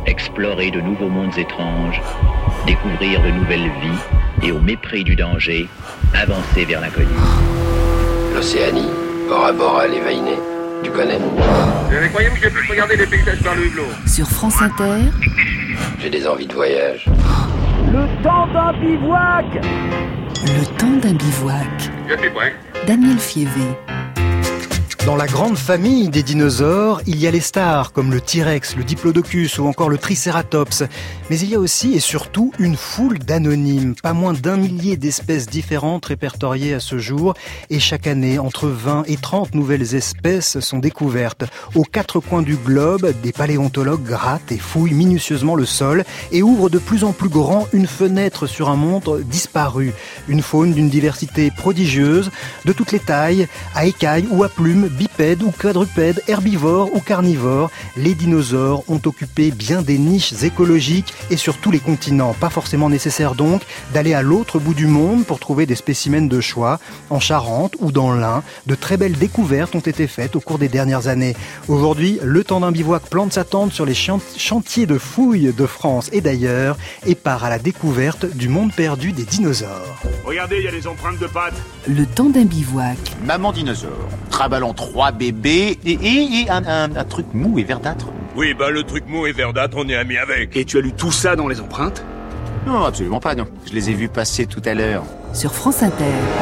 explorer de nouveaux mondes étranges, découvrir de nouvelles vies et au mépris du danger, avancer vers l'inconnu. L'Océanie, Bora Bora, les Vainés, tu connais? Vous croyez que je puisse regarder les paysages par le hublot? Sur France Inter, J'ai des envies de voyage. Le temps d'un bivouac. le temps d'un bivouac. Je suis prêt. Daniel Fievé. Dans la grande famille des dinosaures, il y a les stars comme le T-Rex, le Diplodocus ou encore le Triceratops. Mais il y a aussi et surtout une foule d'anonymes, pas moins d'1 millier d'espèces différentes répertoriées à ce jour. Et chaque année, entre 20 et 30 nouvelles espèces sont découvertes. Aux 4 coins du globe, des paléontologues grattent et fouillent minutieusement le sol et ouvrent de plus en plus grand une fenêtre sur un monde disparu. Une faune d'une diversité prodigieuse, de toutes les tailles, à écailles ou à plumes, bipèdes ou quadrupèdes, herbivores ou carnivores, les dinosaures ont occupé bien des niches écologiques et sur tous les continents. Pas forcément nécessaire donc d'aller à l'autre bout du monde pour trouver des spécimens de choix. En Charente ou dans l'Ain, de très belles découvertes ont été faites au cours des dernières années. Aujourd'hui, le temps d'un bivouac plante sa tente sur les chantiers de fouilles de France et d'ailleurs et part à la découverte du monde perdu des dinosaures. Regardez, il y a des empreintes de pattes. Le temps d'un bivouac. Maman dinosaure, traballant 3 bébés et un truc mou et verdâtre. Oui, le truc mou et verdâtre, on est amis avec. Et tu as lu tout ça dans les empreintes? Non, absolument pas, non. Je les ai vus passer tout à l'heure. Sur France Inter.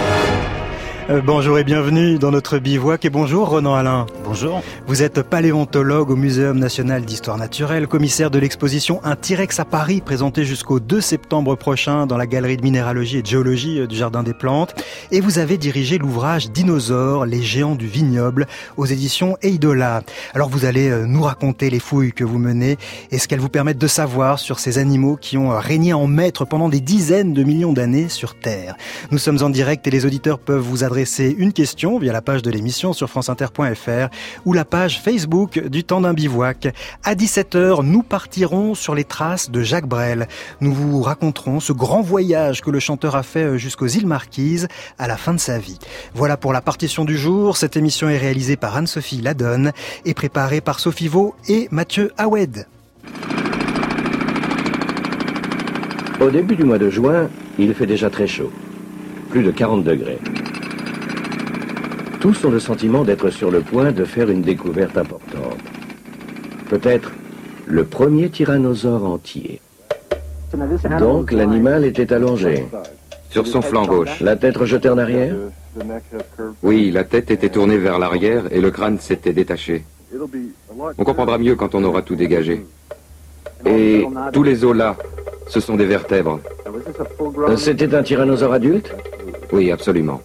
Bonjour et bienvenue dans notre bivouac et bonjour Ronan Alain. Bonjour. Vous êtes paléontologue au Muséum national d'histoire naturelle, commissaire de l'exposition Un T-Rex à Paris, présentée jusqu'au 2 septembre prochain dans la galerie de minéralogie et de géologie du Jardin des Plantes. Et vous avez dirigé l'ouvrage Dinosaures, les géants du vignoble aux éditions Eidola. Alors vous allez nous raconter les fouilles que vous menez et ce qu'elles vous permettent de savoir sur ces animaux qui ont régné en maître pendant des dizaines de millions d'années sur Terre. Nous sommes en direct et les auditeurs peuvent vous adresser une question via la page de l'émission sur franceinter.fr ou la page Facebook du temps d'un bivouac. À 17h, nous partirons sur les traces de Jacques Brel. Nous vous raconterons ce grand voyage que le chanteur a fait jusqu'aux îles Marquises à la fin de sa vie. Voilà pour la partition du jour. Cette émission est réalisée par Anne-Sophie Ladonne et préparée par Sophie Vaux et Mathieu Hawed. Au début du mois de juin, il fait déjà très chaud. Plus de 40 degrés. Tous ont le sentiment d'être sur le point de faire une découverte importante. Peut-être le premier tyrannosaure entier. Donc l'animal était allongé. Sur son flanc gauche. La tête rejetée en arrière? Oui, la tête était tournée vers l'arrière et le crâne s'était détaché. On comprendra mieux quand on aura tout dégagé. Et tous les os là, ce sont des vertèbres. C'était un tyrannosaure adulte? Oui, absolument.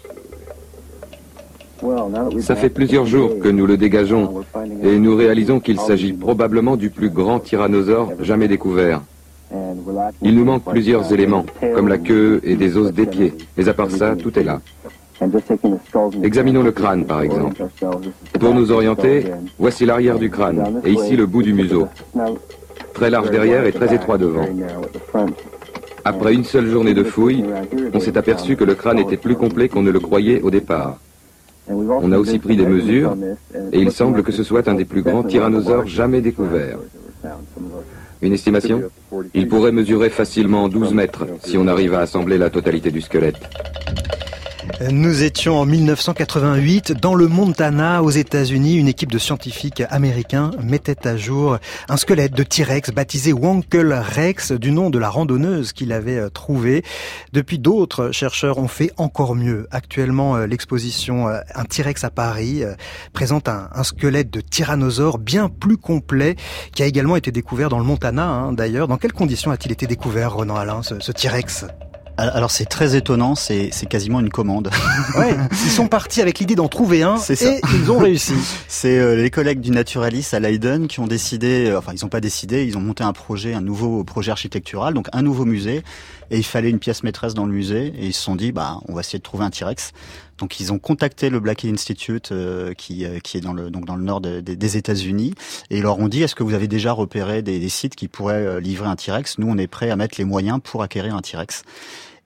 Ça fait plusieurs jours que nous le dégageons et nous réalisons qu'il s'agit probablement du plus grand tyrannosaure jamais découvert. Il nous manque plusieurs éléments, comme la queue et des os des pieds, mais à part ça, tout est là. Examinons le crâne, par exemple. Pour nous orienter, voici l'arrière du crâne, et ici le bout du museau. Très large derrière et très étroit devant. Après une seule journée de fouilles, on s'est aperçu que le crâne était plus complet qu'on ne le croyait au départ. On a aussi pris des mesures, et il semble que ce soit un des plus grands tyrannosaures jamais découverts. Une estimation? Il pourrait mesurer facilement 12 mètres, si on arrive à assembler la totalité du squelette. Nous étions en 1988 dans le Montana, aux États-Unis. Une équipe de scientifiques américains mettait à jour un squelette de T-Rex baptisé Wankel Rex, du nom de la randonneuse qu'il avait trouvé. Depuis, d'autres chercheurs ont fait encore mieux. Actuellement, l'exposition Un T-Rex à Paris présente un squelette de tyrannosaure bien plus complet qui a également été découvert dans le Montana, d'ailleurs. Dans quelles conditions a-t-il été découvert, Ronan Alain, ce T-Rex ? Alors c'est très étonnant, c'est quasiment une commande. Ouais, ils sont partis avec l'idée d'en trouver un et ils ont réussi. C'est les collègues du Naturalis à Leiden qui ont décidé, enfin ils n'ont pas décidé, ils ont monté un nouveau projet architectural, donc un nouveau musée, et il fallait une pièce maîtresse dans le musée, et ils se sont dit on va essayer de trouver un T-Rex. Donc ils ont contacté le Black Hill Institute qui est dans le nord des États-Unis, et ils leur ont dit est-ce que vous avez déjà repéré des sites qui pourraient livrer un T-Rex? Nous on est prêts à mettre les moyens pour acquérir un T-Rex.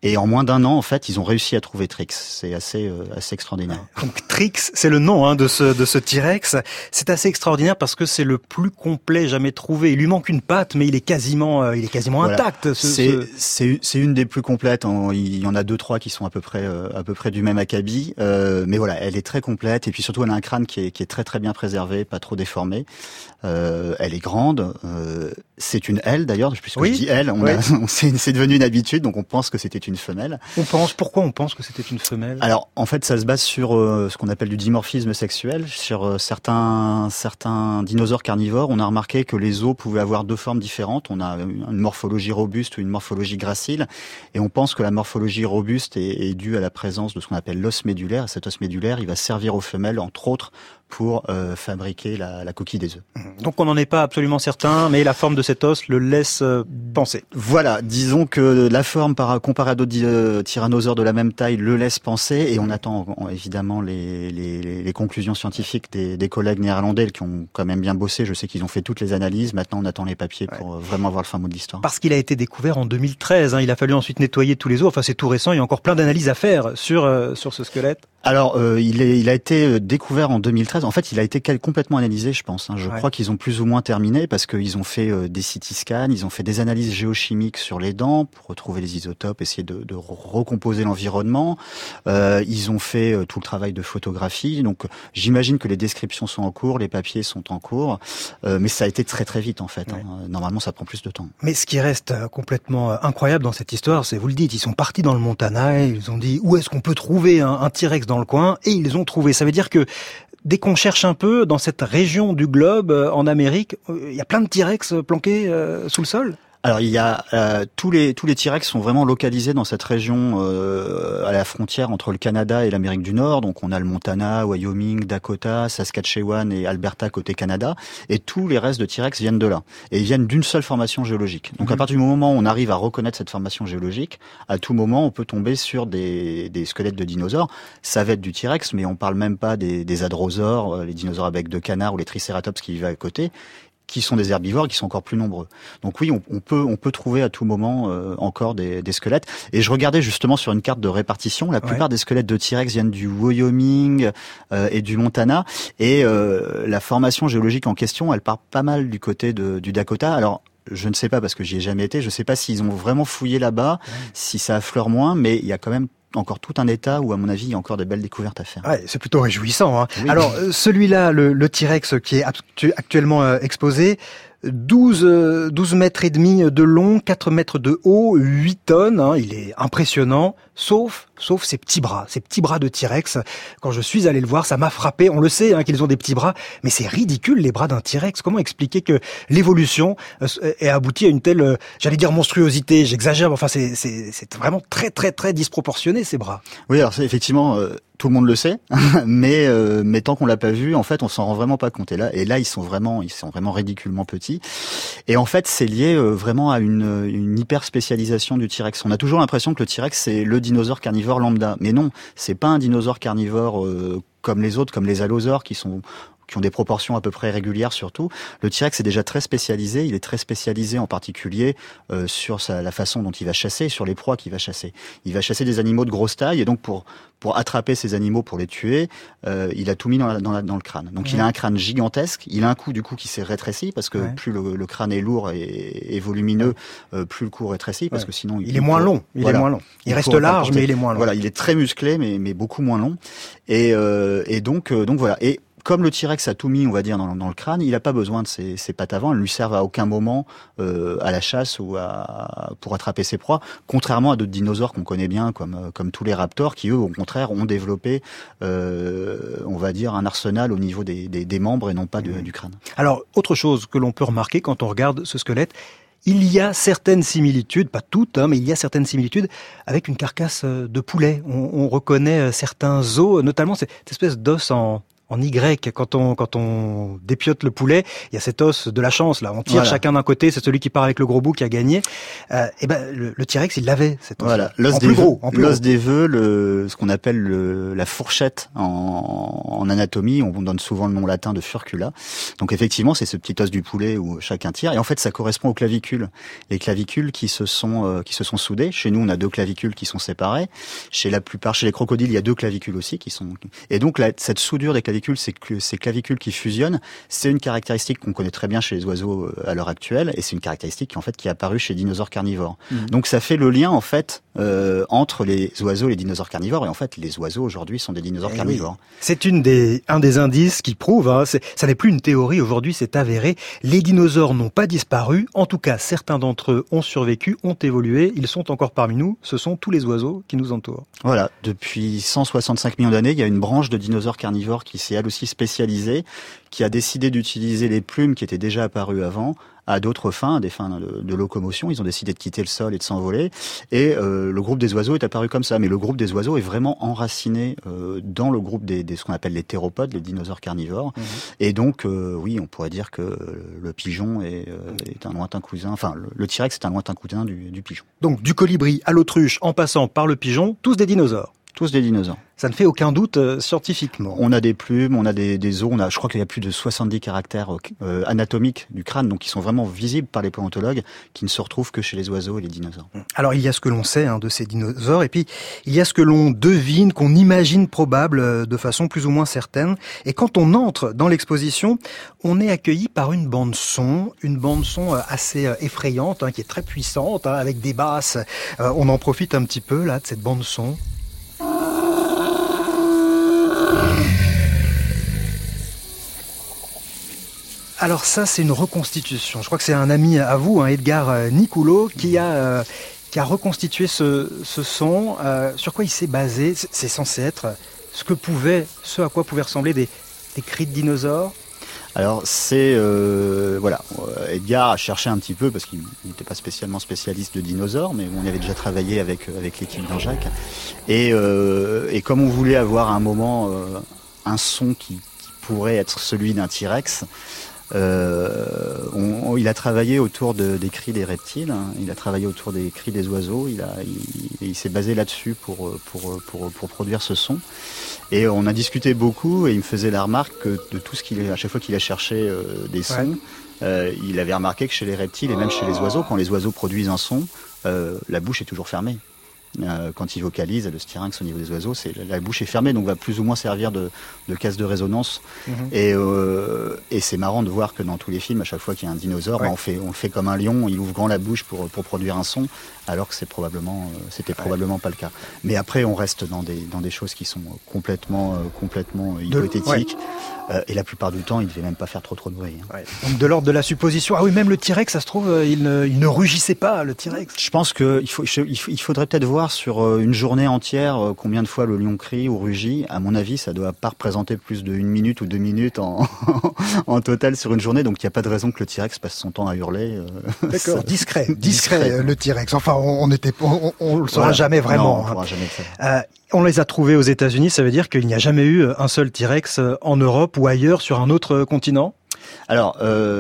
Et en moins d'un an, en fait, ils ont réussi à trouver Trix. C'est assez extraordinaire. Donc Trix, c'est le nom de ce T-Rex. C'est assez extraordinaire parce que c'est le plus complet jamais trouvé. Il lui manque une patte, mais il est quasiment voilà. intact. C'est une des plus complètes. Il y en a 2-3 qui sont à peu près du même acabit. Mais voilà, elle est très complète. Et puis surtout, elle a un crâne qui est très très bien préservé, pas trop déformé. Elle est grande. C'est une elle d'ailleurs, puisque je dis elle. C'est devenu une habitude, donc on pense que c'était une femelle. Pourquoi on pense que c'était une femelle? Alors, en fait, ça se base sur ce qu'on appelle du dimorphisme sexuel. Sur certains dinosaures carnivores, on a remarqué que les os pouvaient avoir 2 formes différentes. On a une morphologie robuste ou une morphologie gracile. Et on pense que la morphologie robuste est due à la présence de ce qu'on appelle l'os médulaire. Et cet os médulaire, il va servir aux femelles, entre autres, pour fabriquer la coquille des œufs. Donc on n'en est pas absolument certain, mais la forme de cet os le laisse penser. Voilà, disons que la forme comparée à d'autres tyrannosaures de la même taille le laisse penser, et on attend évidemment les conclusions scientifiques des collègues néerlandais qui ont quand même bien bossé. Je sais qu'ils ont fait toutes les analyses, maintenant on attend les papiers pour vraiment avoir le fin mot de l'histoire. Parce qu'il a été découvert en 2013, il a fallu ensuite nettoyer tous les os, enfin c'est tout récent, il y a encore plein d'analyses à faire sur ce squelette. Alors, il a été découvert en 2013. En fait, il a été complètement analysé, je pense. Je crois qu'ils ont plus ou moins terminé parce qu'ils ont fait des CT scans, ils ont fait des analyses géochimiques sur les dents pour retrouver les isotopes, essayer de recomposer l'environnement. Ils ont fait tout le travail de photographie. Donc, j'imagine que les descriptions sont en cours, les papiers sont en cours, mais ça a été très très vite en fait. Normalement, ça prend plus de temps. Mais ce qui reste complètement incroyable dans cette histoire, c'est, vous le dites, ils sont partis dans le Montana et ils ont dit où est-ce qu'on peut trouver un T-Rex dans le coin, et ils ont trouvé. Ça veut dire que dès qu'on cherche un peu dans cette région du globe, en Amérique, il y a plein de T-Rex planqués sous le sol. Alors il y a tous les T-Rex sont vraiment localisés dans cette région à la frontière entre le Canada et l'Amérique du Nord. Donc on a le Montana, Wyoming, Dakota, Saskatchewan et Alberta côté Canada, et tous les restes de T-Rex viennent de là, et ils viennent d'une seule formation géologique. Donc à partir du moment où on arrive à reconnaître cette formation géologique, à tout moment on peut tomber sur des squelettes de dinosaures. Ça va être du T-Rex, mais on parle même pas des hadrosaures, les dinosaures à bec de canard ou les tricératops qui vivaient à côté, qui sont des herbivores, qui sont encore plus nombreux. Donc oui, on peut trouver à tout moment encore des squelettes. Et je regardais justement sur une carte de répartition, la plupart des squelettes de T-Rex viennent du Wyoming et du Montana. Et la formation géologique en question, elle part pas mal du côté du Dakota. Alors, je ne sais pas parce que j'y ai jamais été, je ne sais pas s'ils ont vraiment fouillé là-bas, si ça affleure moins, mais il y a quand même encore tout un état où, à mon avis, il y a encore des belles découvertes à faire. Ouais, c'est plutôt réjouissant. Oui. Alors, celui-là, le T-Rex qui est actuellement exposé, 12 mètres et demi de long, 4 mètres de haut, 8 tonnes. Il est impressionnant, sauf ces petits bras de T-Rex. Quand je suis allé le voir, ça m'a frappé. On le sait qu'ils ont des petits bras, mais c'est ridicule les bras d'un T-Rex. Comment expliquer que l'évolution ait abouti à une telle, j'allais dire monstruosité, j'exagère, mais enfin c'est vraiment très très très disproportionné ces bras. Oui, alors c'est effectivement tout le monde le sait, mais tant qu'on l'a pas vu, en fait, on s'en rend vraiment pas compte. Et là, ils sont vraiment ridiculement petits. Et en fait, c'est lié vraiment à une hyper spécialisation du T-Rex. On a toujours l'impression que le T-Rex c'est le dinosaure carnivore lambda, mais non, c'est pas un dinosaure carnivore comme les autres, comme les allosaures qui ont des proportions à peu près régulières surtout. Le T-Rex est déjà très spécialisé. Il est très spécialisé en particulier sur la façon dont il va chasser, sur les proies qu'il va chasser. Il va chasser des animaux de grosse taille, et donc pour attraper ces animaux, pour les tuer, il a tout mis dans le crâne. Donc il a un crâne gigantesque. Il a un cou du coup qui s'est rétréci parce que plus le crâne est lourd et volumineux, plus le cou rétrécit parce que sinon il est moins long. Il est moins long. Il reste large, mais il est moins long. Voilà, il est très musclé, mais beaucoup moins long. Et donc voilà. Et comme le T-Rex a tout mis, on va dire, dans le crâne, il n'a pas besoin de ses pattes avant. Elles lui servent à aucun moment à la chasse ou pour attraper ses proies. Contrairement à d'autres dinosaures qu'on connaît bien, comme tous les raptors, qui eux, au contraire, ont développé, on va dire, un arsenal au niveau des membres et non pas du crâne. Alors, autre chose que l'on peut remarquer quand on regarde ce squelette, il y a certaines similitudes, pas toutes, mais il y a certaines similitudes avec une carcasse de poulet. On reconnaît certains os, notamment cette espèce d'os en en Y, quand on dépiote le poulet, il y a cet os de la chance, là. On tire chacun d'un côté, c'est celui qui part avec le gros bout qui a gagné. Le T-Rex, il l'avait, cet os. Voilà. L'os des vœux, ce qu'on appelle la fourchette en anatomie, on donne souvent le nom latin de furcula. Donc effectivement, c'est ce petit os du poulet où chacun tire. Et en fait, ça correspond aux clavicules. Les clavicules qui se sont soudées. Chez nous, on a 2 clavicules qui sont séparées. Chez les crocodiles, il y a 2 clavicules aussi qui sont. Et donc cette soudure des clavicules, ces clavicules qui fusionnent, c'est une caractéristique qu'on connaît très bien chez les oiseaux à l'heure actuelle, et c'est une caractéristique qui est apparue chez les dinosaures carnivores. Donc ça fait le lien en fait entre les oiseaux et les dinosaures carnivores, et en fait les oiseaux aujourd'hui sont des dinosaures carnivores. Oui. C'est un des indices qui prouve, ça n'est plus une théorie aujourd'hui, c'est avéré. Les dinosaures n'ont pas disparu, en tout cas certains d'entre eux ont survécu, ont évolué, ils sont encore parmi nous, ce sont tous les oiseaux qui nous entourent. Voilà, depuis 165 millions d'années, il y a une branche de dinosaures carnivores qui s'est elle aussi spécialisée, qui a décidé d'utiliser les plumes qui étaient déjà apparues avant à d'autres fins, à des fins de locomotion. Ils ont décidé de quitter le sol et de s'envoler. Et le groupe des oiseaux est apparu comme ça. Mais le groupe des oiseaux est vraiment enraciné dans le groupe des ce qu'on appelle les théropodes, les dinosaures carnivores. Et donc, oui, on pourrait dire que le pigeon est un lointain cousin. Enfin, le T-Rex est un lointain cousin du pigeon. Donc, du colibri à l'autruche, en passant par le pigeon, tous des dinosaures. Tous des dinosaures. Ça ne fait aucun doute scientifiquement. On a des plumes, on a des os, je crois qu'il y a plus de 70 caractères anatomiques du crâne, donc qui sont vraiment visibles par les paléontologues, qui ne se retrouvent que chez les oiseaux et les dinosaures. Alors il y a ce que l'on sait de ces dinosaures, et puis il y a ce que l'on devine, qu'on imagine probable de façon plus ou moins certaine. Et quand on entre dans l'exposition, on est accueilli par une bande son assez effrayante, qui est très puissante, avec des basses. On en profite un petit peu là de cette bande son. Alors ça, c'est une reconstitution. Je crois que c'est un ami à vous, Edgar Nicoulot, qui a reconstitué ce son. Sur quoi il s'est basé? C'est censé être ce à quoi pouvaient ressembler des cris de dinosaures. Alors Edgar a cherché un petit peu parce qu'il n'était pas spécialement spécialiste de dinosaures, mais on avait déjà travaillé avec l'équipe d'Anjac. Et comme on voulait avoir à un moment un son qui pourrait être celui d'un T-Rex, il a travaillé autour des cris des reptiles, il a travaillé autour des cris des oiseaux, il s'est basé là-dessus pour produire ce son. Et on a discuté beaucoup et il me faisait la remarque que de tout ce à chaque fois qu'il a cherché des sons, il avait remarqué que chez les reptiles et même chez les oiseaux, quand les oiseaux produisent un son, la bouche est toujours fermée. Quand ils vocalisent, le styrinx au niveau des oiseaux, la bouche est fermée, donc va plus ou moins servir de caisse de résonance. Et c'est marrant de voir que dans tous les films, à chaque fois qu'il y a un dinosaure, on fait comme un lion, il ouvre grand la bouche pour produire un son, alors que c'était probablement pas le cas. Mais après, on reste dans des choses qui sont complètement hypothétiques. Et la plupart du temps, il ne devait même pas faire trop de bruit. Donc de l'ordre de la supposition. Ah oui, même le T-Rex, ça se trouve, il ne rugissait pas, le T-Rex. Je pense qu'il faudrait peut-être voir sur une journée entière combien de fois le lion crie ou rugit. À mon avis, ça doit pas représenter plus de 1 minute ou 2 minutes en total sur une journée. Donc il n'y a pas de raison que le T-Rex passe son temps à hurler. D'accord, discret le T-Rex. Enfin, on le saura jamais vraiment. Non, on ne pourra jamais le faire. On les a trouvés aux États-Unis, ça veut dire qu'il n'y a jamais eu un seul T-Rex en Europe ou ailleurs sur un autre continent? Alors,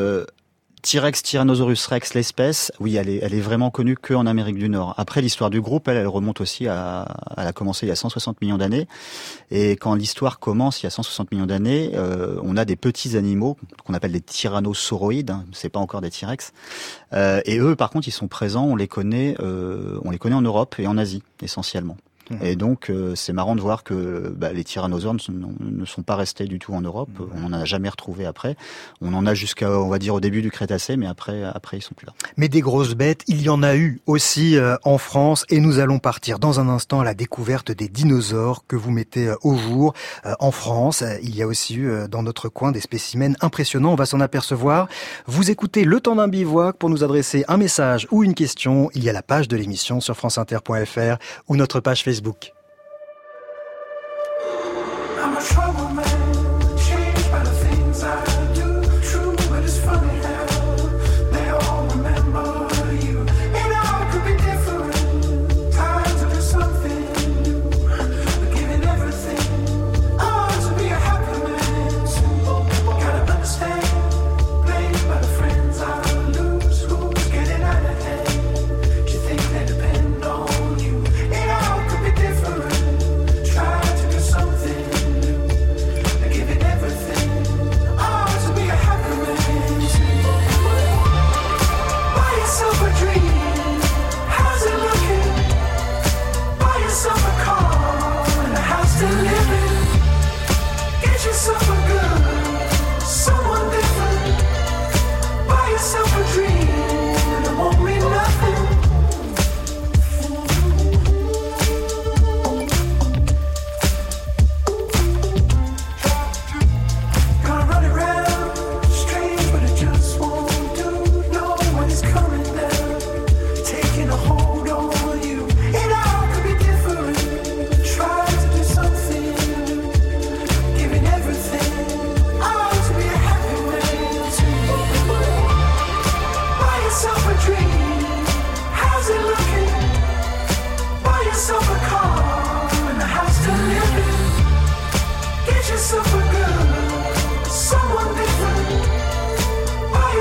T-Rex, Tyrannosaurus Rex, l'espèce, oui, elle est vraiment connue qu'en Amérique du Nord. Après, l'histoire du groupe, elle remonte aussi elle a commencé il y a 160 millions d'années. Et quand l'histoire commence, il y a 160 millions d'années, on a des petits animaux qu'on appelle des tyrannosauroïdes. C'est pas encore des T-Rex. Et eux, par contre, ils sont présents. On les connaît en Europe et en Asie, essentiellement. Et donc, c'est marrant de voir que les tyrannosaures ne sont pas restés du tout en Europe. On n'en a jamais retrouvé après. On en a jusqu'à, on va dire, au début du Crétacé, mais après ils sont plus là. Mais des grosses bêtes, il y en a eu aussi en France. Et nous allons partir dans un instant à la découverte des dinosaures que vous mettez au jour en France. Il y a aussi eu dans notre coin des spécimens impressionnants. On va s'en apercevoir. Vous écoutez Le Temps d'un Bivouac. Pour nous adresser un message ou une question, il y a la page de l'émission sur franceinter.fr ou notre page Facebook. I'm a troubled man, changed by the things I do. True, but it's funny how they all remember you. And I could be different, time to do something new. But giving everything, I want to be a happy man.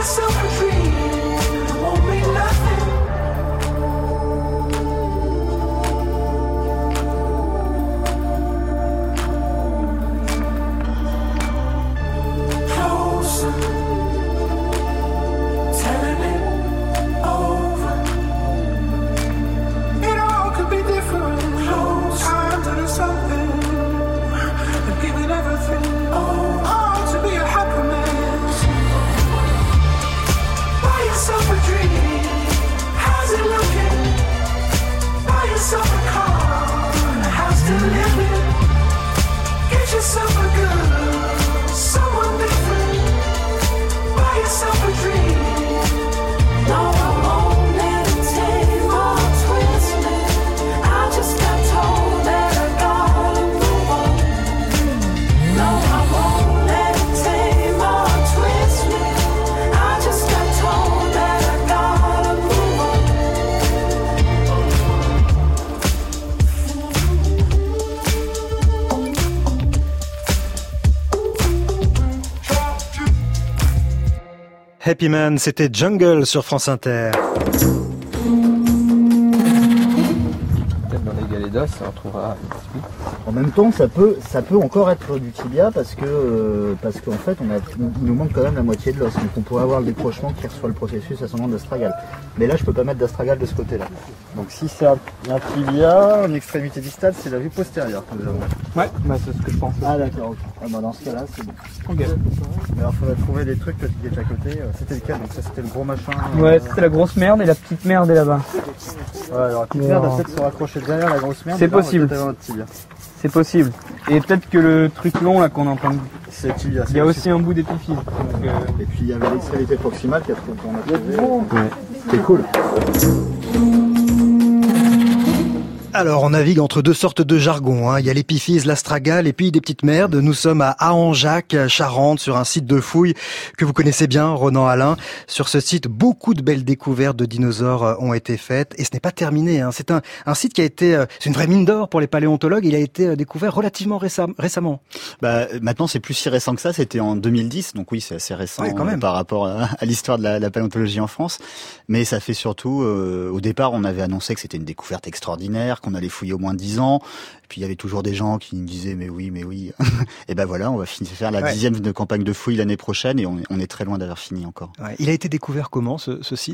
yourself a dream, it won't mean nothing. Closer, telling it over. It all could be different. Close time to do something and give it everything. Oh, to be a happy man. Buy yourself a dream. How's it looking? Buy yourself a car, a house to live in. Get yourself a girl, someone different. Buy yourself a dream. No, I won't meditate or twist me. I just got told that I gotta move on. No, I won't meditate or twist me. I just got told that I gotta move on. Happy Man, c'était Jungle sur France Inter. Peut-être dans les galets d'os, on retrouvera. En même temps, ça peut encore être du tibia parce qu'en fait, il nous manque quand même la moitié de l'os. Donc on pourrait avoir le décrochement qui reçoit le processus à son nom d'astragale. Mais là, je peux pas mettre d'astragale de ce côté-là. Donc si c'est un tibia, en extrémité distale, c'est la vue postérieure que nous avons. Ouais, bah c'est ce que je pense. Ah d'accord, ok. Ah, bah, dans ce cas-là, c'est bon. Ok. Mais alors, il faudrait trouver des trucs qui est à côté. C'était le cas, donc ça c'était le gros machin. Ouais, c'était la grosse merde et la petite merde est là-bas. Ouais, alors la petite merde va peut-être se raccrocher derrière la grosse merde. C'est possible. Tibia. C'est possible. Et peut-être que le truc long là qu'on est en train de... C'est tibia. Il y a aussi un bout d'épiphyse. Et puis il y avait l'extrémité proximale qu'on a trouvé. Ouais. C'est cool. Alors, on navigue entre deux sortes de jargons. Il y a l'épiphyse, l'astragale et puis des petites merdes. Nous sommes à Ahanjac, Charente, sur un site de fouilles que vous connaissez bien, Ronan Alain. Sur ce site, beaucoup de belles découvertes de dinosaures ont été faites. Et ce n'est pas terminé. C'est un site qui a été... C'est une vraie mine d'or pour les paléontologues. Il a été découvert relativement récemment. Bah, maintenant, c'est plus si récent que ça. C'était en 2010. Donc oui, c'est assez récent quand même. Par rapport à l'histoire de la paléontologie en France. Mais ça fait surtout... au départ, on avait annoncé que c'était une découverte extraordinaire, qu'on allait fouiller au moins 10 ans. Puis il y avait toujours des gens qui nous disaient mais oui. Et ben voilà, on va faire la 10e de campagne de fouilles l'année prochaine et on est très loin d'avoir fini encore. Ouais. Il a été découvert comment ce site ?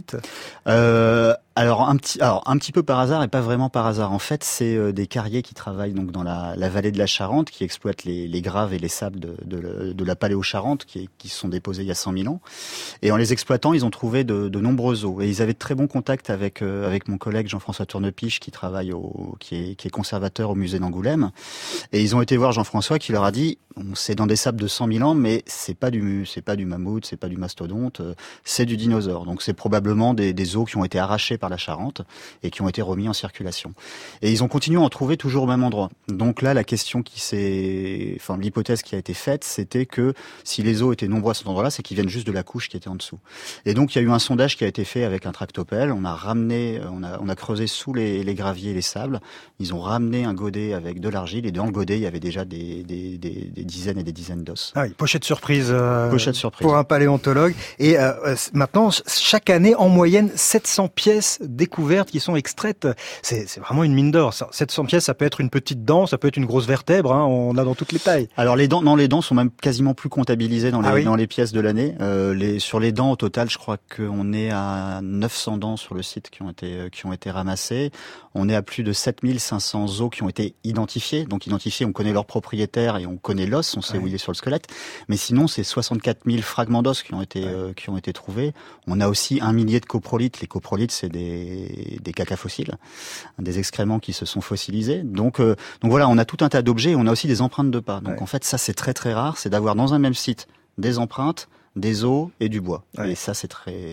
Alors un petit peu par hasard et pas vraiment par hasard. En fait, c'est des carriers qui travaillent donc dans la vallée de la Charente, qui exploitent les graves et les sables de la Paléo-Charente qui sont déposés il y a 100 000 ans. Et en les exploitant, ils ont trouvé de nombreux os. Et ils avaient de très bons contacts avec mon collègue Jean-François Tournepiche qui travaille qui est conservateur au musée d'Angoulême. Et ils ont été voir Jean-François qui leur a dit c'est dans des sables de 100 000 ans, mais c'est pas du mammouth, c'est pas du mastodonte, c'est du dinosaure. Donc c'est probablement des os qui ont été arrachés par la Charente et qui ont été remis en circulation. Et ils ont continué à en trouver toujours au même endroit. Donc là, la question l'hypothèse qui a été faite, c'était que si les os étaient nombreux à cet endroit-là, c'est qu'ils viennent juste de la couche qui était en dessous. Et donc il y a eu un sondage qui a été fait avec un tractopelle. On a creusé sous les graviers et les sables. Ils ont ramené un godet avec de l'argile et dans le godet, il y avait déjà des dizaines et des dizaines d'os. Ah oui, pochette surprise. Pochette surprise. Pour un paléontologue. Et maintenant, chaque année, en moyenne, 700 pièces découvertes qui sont extraites. C'est vraiment une mine d'or. 700 pièces, ça peut être une petite dent, ça peut être une grosse vertèbre. On a dans toutes les tailles. Alors les dents sont même quasiment plus comptabilisées dans les pièces de l'année. Sur les dents au total, je crois qu'on est à 900 dents sur le site qui ont été ramassées. On est à plus de 7500 os qui ont été identifiés. Donc identifiés, on connaît leur propriétaire et on connaît l'os, on sait où il est sur le squelette. Mais sinon, c'est 64 000 fragments d'os qui ont été trouvés. On a aussi 1 millier de coprolites. Les coprolites, c'est des caca fossiles, des excréments qui se sont fossilisés. Donc voilà, on a tout un tas d'objets et on a aussi des empreintes de pas. Donc en fait, ça c'est très très rare, c'est d'avoir dans un même site des empreintes, des os et du bois. Et ça c'est très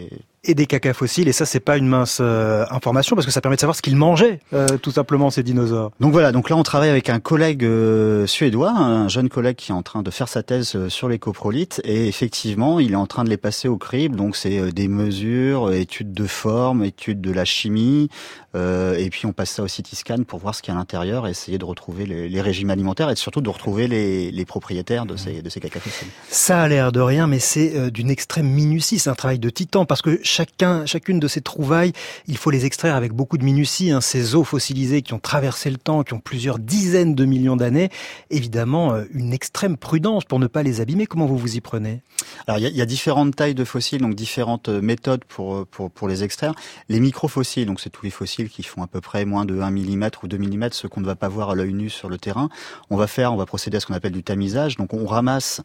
et des cacas fossiles. Et ça, c'est pas une mince information parce que ça permet de savoir ce qu'ils mangeaient, tout simplement, ces dinosaures. Donc voilà, donc là on travaille avec un collègue suédois, un jeune collègue qui est en train de faire sa thèse sur les coprolites, et effectivement il est en train de les passer au crible. Donc c'est des mesures, études de forme, études de la chimie, et puis on passe ça au CT scan pour voir ce qu'il y a à l'intérieur et essayer de retrouver les régimes alimentaires et surtout de retrouver les propriétaires de ces cacas fossiles. Ça a l'air de rien, mais c'est d'une extrême minutie, c'est un travail de titan, parce que chacune de ces trouvailles, il faut les extraire avec beaucoup de minutie, hein, ces os fossilisés qui ont traversé le temps, qui ont plusieurs dizaines de millions d'années, évidemment une extrême prudence pour ne pas les abîmer. Comment vous vous y prenez? Alors il y a différentes tailles de fossiles, donc différentes méthodes pour les extraire. Les microfossiles, donc c'est tous les fossiles qui font à peu près moins de 1 mm ou 2 mm, ceux qu'on ne va pas voir à l'œil nu sur le terrain. On va procéder à ce qu'on appelle du tamisage. Donc on ramasse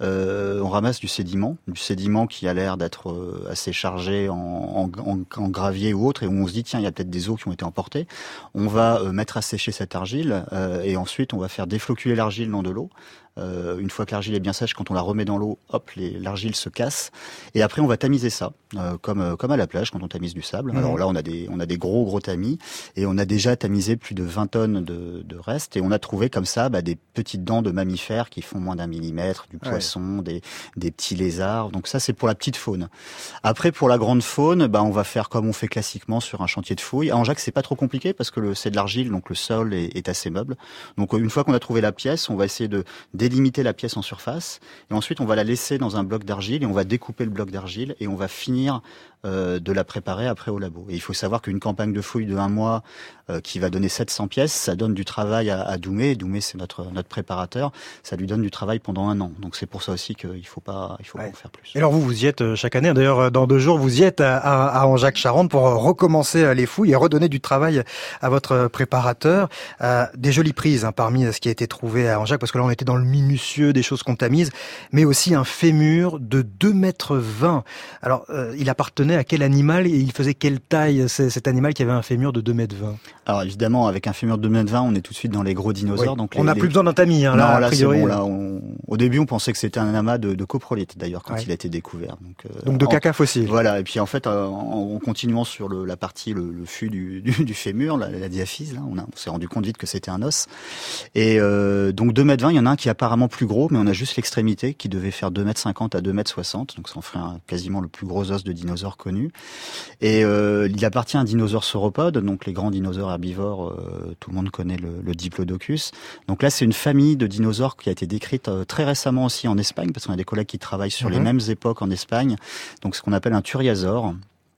du sédiment qui a l'air d'être assez chargé en gravier ou autre, et où on se dit tiens, il y a peut-être des eaux qui ont été emportées. On va mettre à sécher cette argile et ensuite on va faire défloculer l'argile dans de l'eau. Une fois que l'argile est bien sèche, quand on la remet dans l'eau, hop, l'argile se casse. Et après, on va tamiser ça, comme à la plage quand on tamise du sable. Mmh. Alors là, on a des gros tamis, et on a déjà tamisé plus de 20 tonnes de restes, et on a trouvé comme ça des petites dents de mammifères qui font moins d'1 millimètre, du poisson, des petits lézards. Donc ça, c'est pour la petite faune. Après, pour la grande faune, on va faire comme on fait classiquement sur un chantier de fouilles. À Angeac, c'est pas trop compliqué parce que c'est de l'argile, donc le sol est assez meuble. Donc une fois qu'on a trouvé la pièce, on va essayer de délimiter la pièce en surface, et ensuite on va la laisser dans un bloc d'argile, et on va découper le bloc d'argile, et on va finir de la préparer après au labo. Et il faut savoir qu'une campagne de fouilles de 1 mois qui va donner 700 pièces, ça donne du travail à Doumé. Doumé, c'est notre préparateur. Ça lui donne du travail pendant 1 an. Donc c'est pour ça aussi qu'il faut pas en faire plus. Et alors vous y êtes chaque année. D'ailleurs, dans 2 jours, vous y êtes à Angeac-Charente pour recommencer les fouilles et redonner du travail à votre préparateur. Des jolies prises parmi ce qui a été trouvé à Angeac, parce que là on était dans le minutieux des choses qu'on tamise, mais aussi un fémur de 2,20 mètres. Alors il appartenait à quel animal et il faisait quelle taille, cet animal qui avait un fémur de 2,20 mètres? Alors évidemment, avec un fémur de 2,20 mètres, on est tout de suite dans les gros dinosaures. Oui. Donc on n'a plus besoin d'un tamis, là, a priori. C'est bon, au début, on pensait que c'était un amas de coprolites, d'ailleurs, quand il a été découvert. Donc de caca fossile. Voilà, et puis en fait, en continuant sur la partie, le fût du fémur, la diaphyse, là, on s'est rendu compte vite que c'était un os. Et donc 2,20 mètres, il y en a un qui est apparemment plus gros, mais on a juste l'extrémité qui devait faire 2,50 mètres à 2,60 mètres, donc ça en ferait quasiment le plus gros os de dinosaure connu. Et il appartient à un dinosaure sauropode, donc les grands dinosaures herbivores, tout le monde connaît le Diplodocus. Donc là, c'est une famille de dinosaures qui a été décrite très récemment aussi en Espagne, parce qu'on a des collègues qui travaillent sur les mêmes époques en Espagne, donc ce qu'on appelle un Thuriasaure.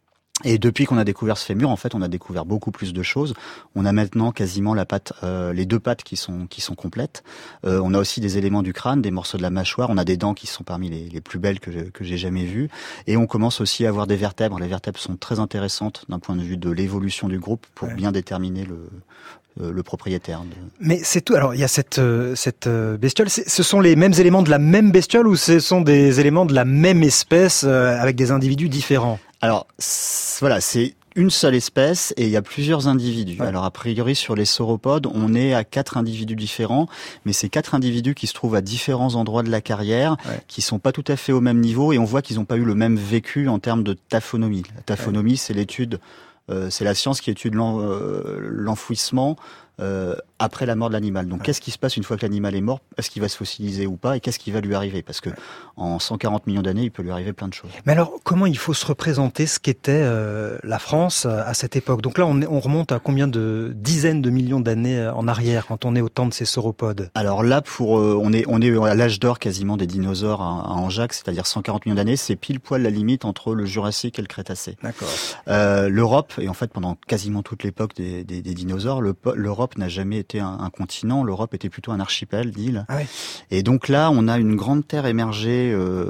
Et depuis qu'on a découvert ce fémur, en fait, on a découvert beaucoup plus de choses. On a maintenant quasiment les 2 pattes qui sont complètes. On a aussi des éléments du crâne, des morceaux de la mâchoire. On a des dents qui sont parmi les plus belles que j'ai jamais vues. Et on commence aussi à avoir des vertèbres. Les vertèbres sont très intéressantes d'un point de vue de l'évolution du groupe pour bien déterminer le propriétaire. Mais c'est tout. Alors il y a cette bestiole. Ce sont les mêmes éléments de la même bestiole, ou ce sont des éléments de la même espèce avec des individus différents? Alors voilà, c'est une seule espèce et il y a plusieurs individus. Ouais. Alors a priori sur les sauropodes, on est à 4 individus différents, mais c'est 4 individus qui se trouvent à différents endroits de la carrière, qui sont pas tout à fait au même niveau, et on voit qu'ils n'ont pas eu le même vécu en termes de taphonomie. La taphonomie, c'est l'étude, c'est la science qui étudie l'enfouissement après la mort de l'animal. Donc qu'est-ce qui se passe une fois que l'animal est mort? Est-ce qu'il va se fossiliser ou pas? Et qu'est-ce qui va lui arriver? Parce que en 140 millions d'années, il peut lui arriver plein de choses. Mais alors, comment il faut se représenter ce qu'était la France à cette époque? Donc là, on remonte à combien de dizaines de millions d'années en arrière quand on est au temps de ces sauropodes? Alors là, on est à l'âge d'or quasiment des dinosaures à Angeac, c'est-à-dire 140 millions d'années. C'est pile poil la limite entre le Jurassique et le Crétacé. D'accord. L'Europe, et en fait pendant quasiment toute l'époque des dinosaures, l'Europe n'a jamais été un continent. L'Europe était plutôt un archipel d'îles. Ah ouais. Et donc là, on a une grande terre émergée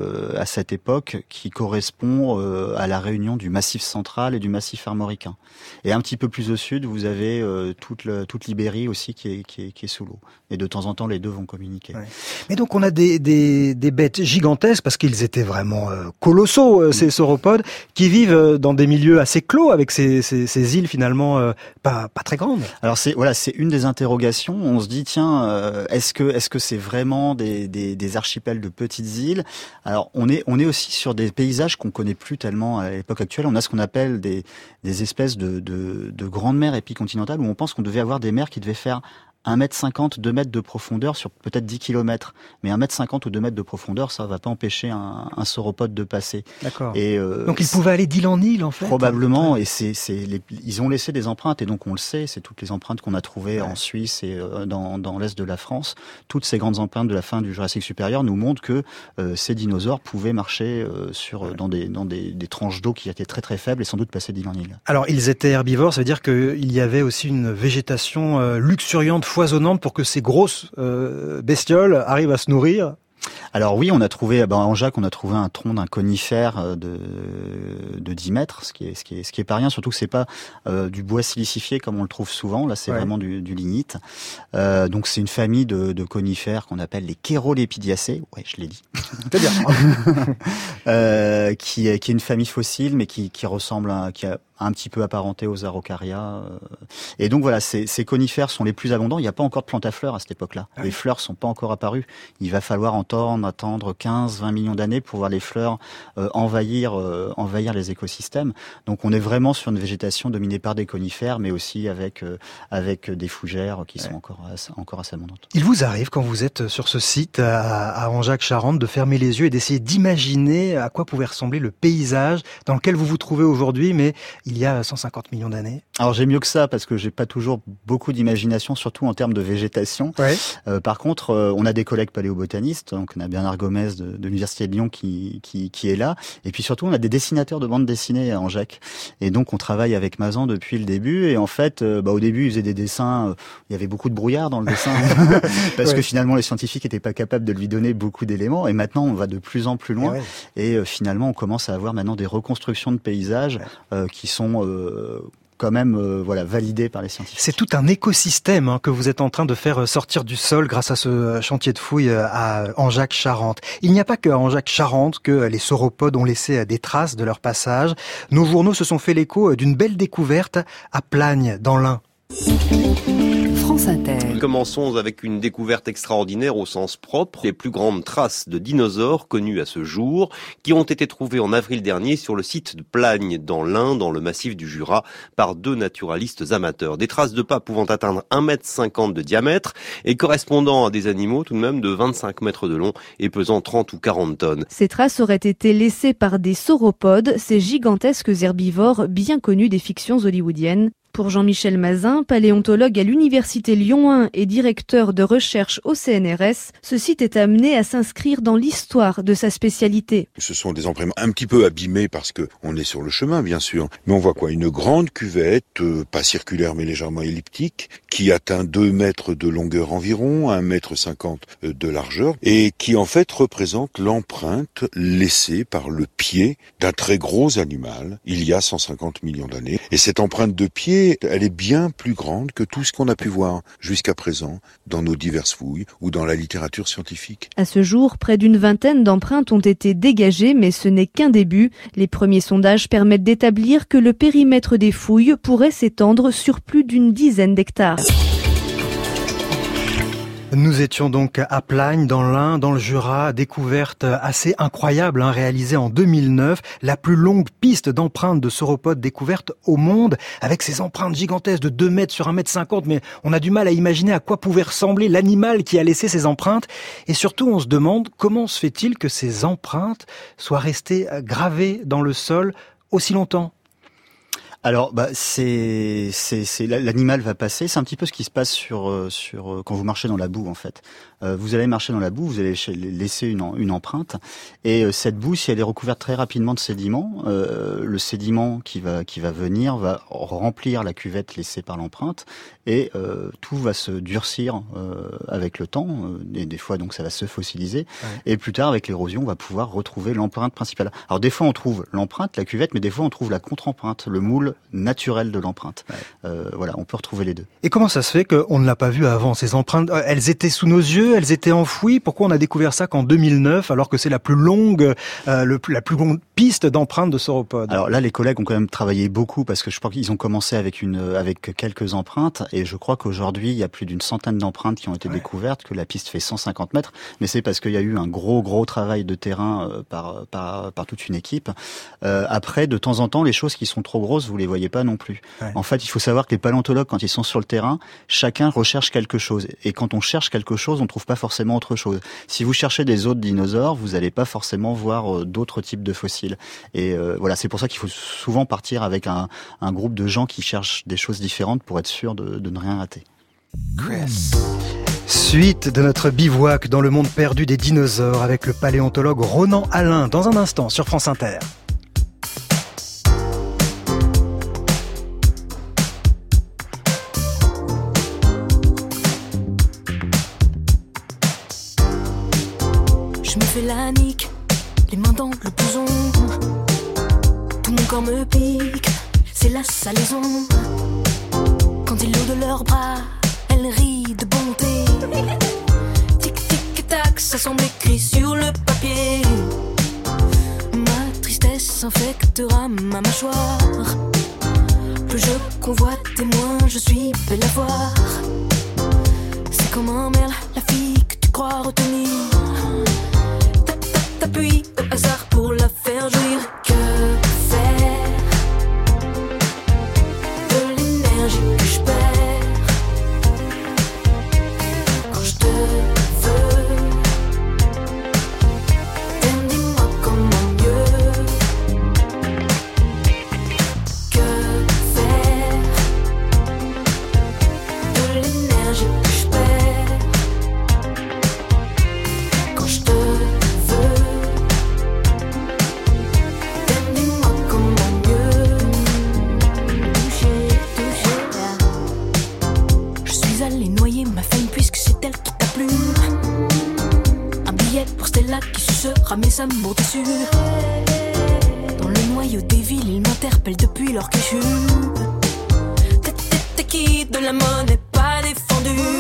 à cette époque qui correspond à la réunion du Massif central et du Massif armoricain. Et un petit peu plus au sud, vous avez toute l'Ibérie aussi qui est sous l'eau. Et de temps en temps, les deux vont communiquer. Ouais. Mais donc on a des bêtes gigantesques, parce qu'ils étaient vraiment colossaux, ces sauropodes, qui vivent dans des milieux assez clos, avec ces îles finalement pas très grandes. Alors c'est c'est une des interrogations. On se dit tiens, est-ce que c'est vraiment des archipels de petites îles? Alors on est aussi sur des paysages qu'on connaît plus tellement à l'époque actuelle. On a ce qu'on appelle des espèces de grandes mers épicontinentales où on pense qu'on devait avoir des mers qui devaient faire 1,50 m, 2 mètres de profondeur sur peut-être 10 km. Mais 1,50 m ou 2 mètres de profondeur, ça va pas empêcher un sauropode de passer. D'accord. Et, donc ils pouvaient aller d'île en île, en fait? Probablement, et ils ont laissé des empreintes, et donc on le sait, c'est toutes les empreintes qu'on a trouvées en Suisse et dans l'est de la France. Toutes ces grandes empreintes de la fin du Jurassique supérieur nous montrent que ces dinosaures pouvaient marcher dans des tranches d'eau qui étaient très très faibles et sans doute passer d'île en île. Alors ils étaient herbivores, ça veut dire qu'il y avait aussi une végétation luxuriante, foisonnante pour que ces grosses bestioles arrivent à se nourrir? Alors oui, on a trouvé à Angeac, on a trouvé un tronc d'un conifère de 10 mètres, ce qui est pas rien, surtout que c'est pas du bois silicifié comme on le trouve souvent. Là, c'est vraiment du lignite. Donc c'est une famille de conifères qu'on appelle les Cheirolepidiacées. Ouais, je l'ai dit. C'est bien. Qui est une famille fossile, mais qui ressemble qui a un petit peu apparenté aux Araucaria. Et donc voilà, ces conifères sont les plus abondants. Il n'y a pas encore de plantes à fleurs à cette époque-là. Les fleurs sont pas encore apparues. Il va falloir attendre 15-20 millions d'années pour voir les fleurs envahir les écosystèmes. Donc on est vraiment sur une végétation dominée par des conifères, mais aussi avec des fougères qui sont encore assez abondantes. Il vous arrive, quand vous êtes sur ce site à Angeac-Charente, de fermer les yeux et d'essayer d'imaginer à quoi pouvait ressembler le paysage dans lequel vous vous trouvez aujourd'hui, mais il y a 150 millions d'années? Alors j'ai mieux que ça, parce que j'ai pas toujours beaucoup d'imagination, surtout en termes de végétation. Par contre, on a des collègues paléobotanistes, donc on a Bernard Gomez de l'Université de Lyon qui est là, et puis surtout on a des dessinateurs de bandes dessinées à Angeac, et donc on travaille avec Mazan depuis le début, et en fait au début il faisait des dessins, il y avait beaucoup de brouillard dans le dessin, parce que finalement les scientifiques n'étaient pas capables de lui donner beaucoup d'éléments, et maintenant on va de plus en plus loin, et finalement on commence à avoir maintenant des reconstructions de paysages qui sont quand même validé par les scientifiques. C'est tout un écosystème que vous êtes en train de faire sortir du sol grâce à ce chantier de fouilles à Angeac-Charente. Il n'y a pas qu'à Angeac-Charente que les sauropodes ont laissé des traces de leur passage. Nos journaux se sont fait l'écho d'une belle découverte à Plagnes, dans l'Ain. France Inter. Commençons avec une découverte extraordinaire au sens propre. Les plus grandes traces de dinosaures connues à ce jour, qui ont été trouvées en avril dernier sur le site de Plagnes, dans l'Ain, dans le massif du Jura, par 2 naturalistes amateurs. Des traces de pas pouvant atteindre 1,50 m de diamètre et correspondant à des animaux tout de même de 25 mètres de long et pesant 30 ou 40 tonnes. Ces traces auraient été laissées par des sauropodes, ces gigantesques herbivores bien connus des fictions hollywoodiennes. Pour Jean-Michel Mazin, paléontologue à l'Université Lyon 1 et directeur de recherche au CNRS, ce site est amené à s'inscrire dans l'histoire de sa spécialité. Ce sont des empreintes un petit peu abîmées parce que on est sur le chemin, bien sûr. Mais on voit quoi? Une grande cuvette, pas circulaire mais légèrement elliptique, qui atteint 2 mètres de longueur environ, 1,50 m de largeur, et qui en fait représente l'empreinte laissée par le pied d'un très gros animal il y a 150 millions d'années. Et cette empreinte de pied, elle est bien plus grande que tout ce qu'on a pu voir jusqu'à présent dans nos diverses fouilles ou dans la littérature scientifique. À ce jour, près d'une vingtaine d'empreintes ont été dégagées, mais ce n'est qu'un début. Les premiers sondages permettent d'établir que le périmètre des fouilles pourrait s'étendre sur plus d'une dizaine d'hectares. Nous étions donc à Plagnes, dans l'Ain, dans le Jura, découverte assez incroyable, réalisée en 2009, la plus longue piste d'empreintes de sauropodes découverte au monde, avec ces empreintes gigantesques de 2 mètres sur 1,50 m, mais on a du mal à imaginer à quoi pouvait ressembler l'animal qui a laissé ces empreintes, et surtout on se demande comment se fait-il que ces empreintes soient restées gravées dans le sol aussi longtemps. Alors, l'animal va passer. C'est un petit peu ce qui se passe sur quand vous marchez dans la boue, en fait. Vous allez marcher dans la boue, vous allez laisser une empreinte, et cette boue, si elle est recouverte très rapidement de sédiments, le sédiment qui va venir va remplir la cuvette laissée par l'empreinte, et tout va se durcir avec le temps, et des fois donc ça va se fossiliser, et plus tard avec l'érosion, on va pouvoir retrouver l'empreinte principale. Alors des fois on trouve l'empreinte, la cuvette, mais des fois on trouve la contre-empreinte, le moule naturelle de l'empreinte. Voilà, on peut retrouver les deux. Et comment ça se fait qu'on ne l'a pas vu avant, ces empreintes? Elles étaient sous nos yeux, elles étaient enfouies. Pourquoi on a découvert ça qu'en 2009, alors que c'est la plus longue piste d'empreintes de sauropodes? Alors là, les collègues ont quand même travaillé beaucoup parce que je crois qu'ils ont commencé avec quelques empreintes et je crois qu'aujourd'hui, il y a plus d'une centaine d'empreintes qui ont été découvertes, que la piste fait 150 mètres. Mais c'est parce qu'il y a eu un gros travail de terrain par toute une équipe. Après, de temps en temps, les choses qui sont trop grosses, vous les voyez pas non plus. Ouais. En fait, il faut savoir que les paléontologues, quand ils sont sur le terrain, chacun recherche quelque chose. Et quand on cherche quelque chose, on trouve pas forcément autre chose. Si vous cherchez des os de dinosaures, vous allez pas forcément voir d'autres types de fossiles. Et voilà, c'est pour ça qu'il faut souvent partir avec un groupe de gens qui cherchent des choses différentes pour être sûr de ne rien rater. Chris. Suite de notre bivouac dans le monde perdu des dinosaures avec le paléontologue Ronan Alain dans un instant sur France Inter. Je me fais la nique, les mains dans le blouson. Tout mon corps me pique, c'est la salaison. Quand ils l'ont de leurs bras, elle rit de bonté. Tic tic tac, ça semble écrit sur le papier. Ma tristesse infectera ma mâchoire. Plus je convoite et moins je suis belle à voir. C'est comme un merle, la fille que tu crois retenir. T'appuies au hasard pour la faire jouir. Que faire de l'énergie que je perds quand je te veux? Dis-moi comment mieux. Que faire de l'énergie que je perds quand je te veux? Qui sucera mes amours déçus. Dans le noyau des villes, ils m'interpellent depuis leur cachu. T'es qui de la monnaie pas défendue.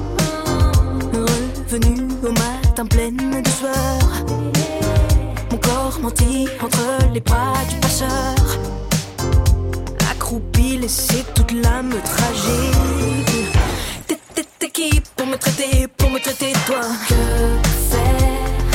Revenu au matin pleine de sueur. Mon corps menti entre les bras du passeur. Accroupi, laissé toute l'âme tragique. T'es qui pour me traiter toi? Que faire?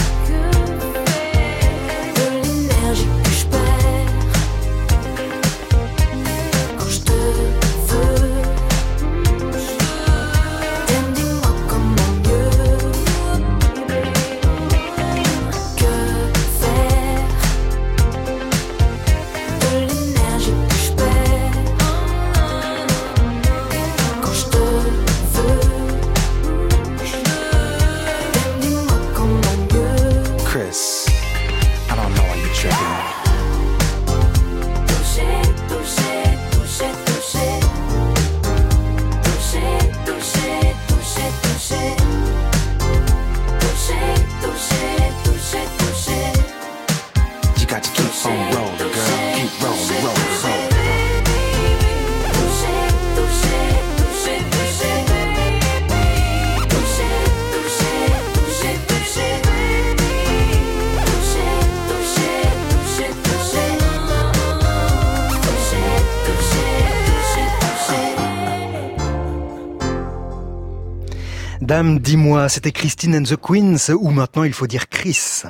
Dame, dis-moi, c'était Christine and the Queens, ou maintenant il faut dire Chris.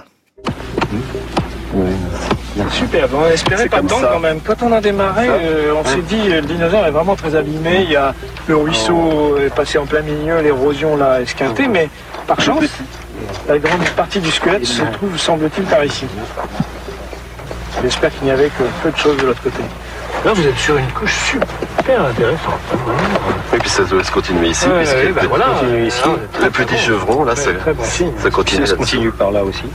Super, on espérait pas tant quand même. Quand on a démarré, on s'est dit le dinosaure est vraiment très abîmé. Il y a le ruisseau est passé en plein milieu, l'érosion l'a esquinté, mais par chance, la grande partie du squelette se trouve, semble-t-il, par ici. J'espère qu'il n'y avait que peu de choses de l'autre côté. Là, vous êtes sur une couche super intéressante. Et puis ça doit se continuer ici, puisque continue ici. Le petit chevron, là, ça continue. Ça continue par là aussi.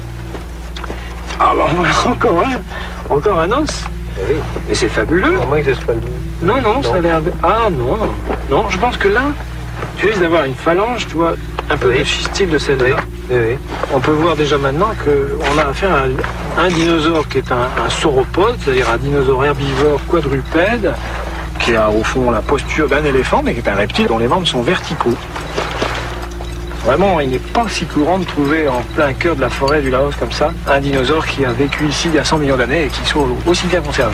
Ah bah encore un os. Oui, mais c'est fabuleux. Non, ça a l'air de... Ah non, je pense que là, tu risques d'avoir une phalange, tu vois, un peu de style de celle-là. Oui. On peut voir déjà maintenant qu'on a affaire à un dinosaure qui est un sauropode, c'est-à-dire un dinosaure herbivore quadrupède, qui a au fond la posture d'un éléphant, mais qui est un reptile dont les membres sont verticaux. Vraiment, il n'est pas si courant de trouver en plein cœur de la forêt du Laos comme ça, un dinosaure qui a vécu ici il y a 100 millions d'années et qui soit aussi bien conservé.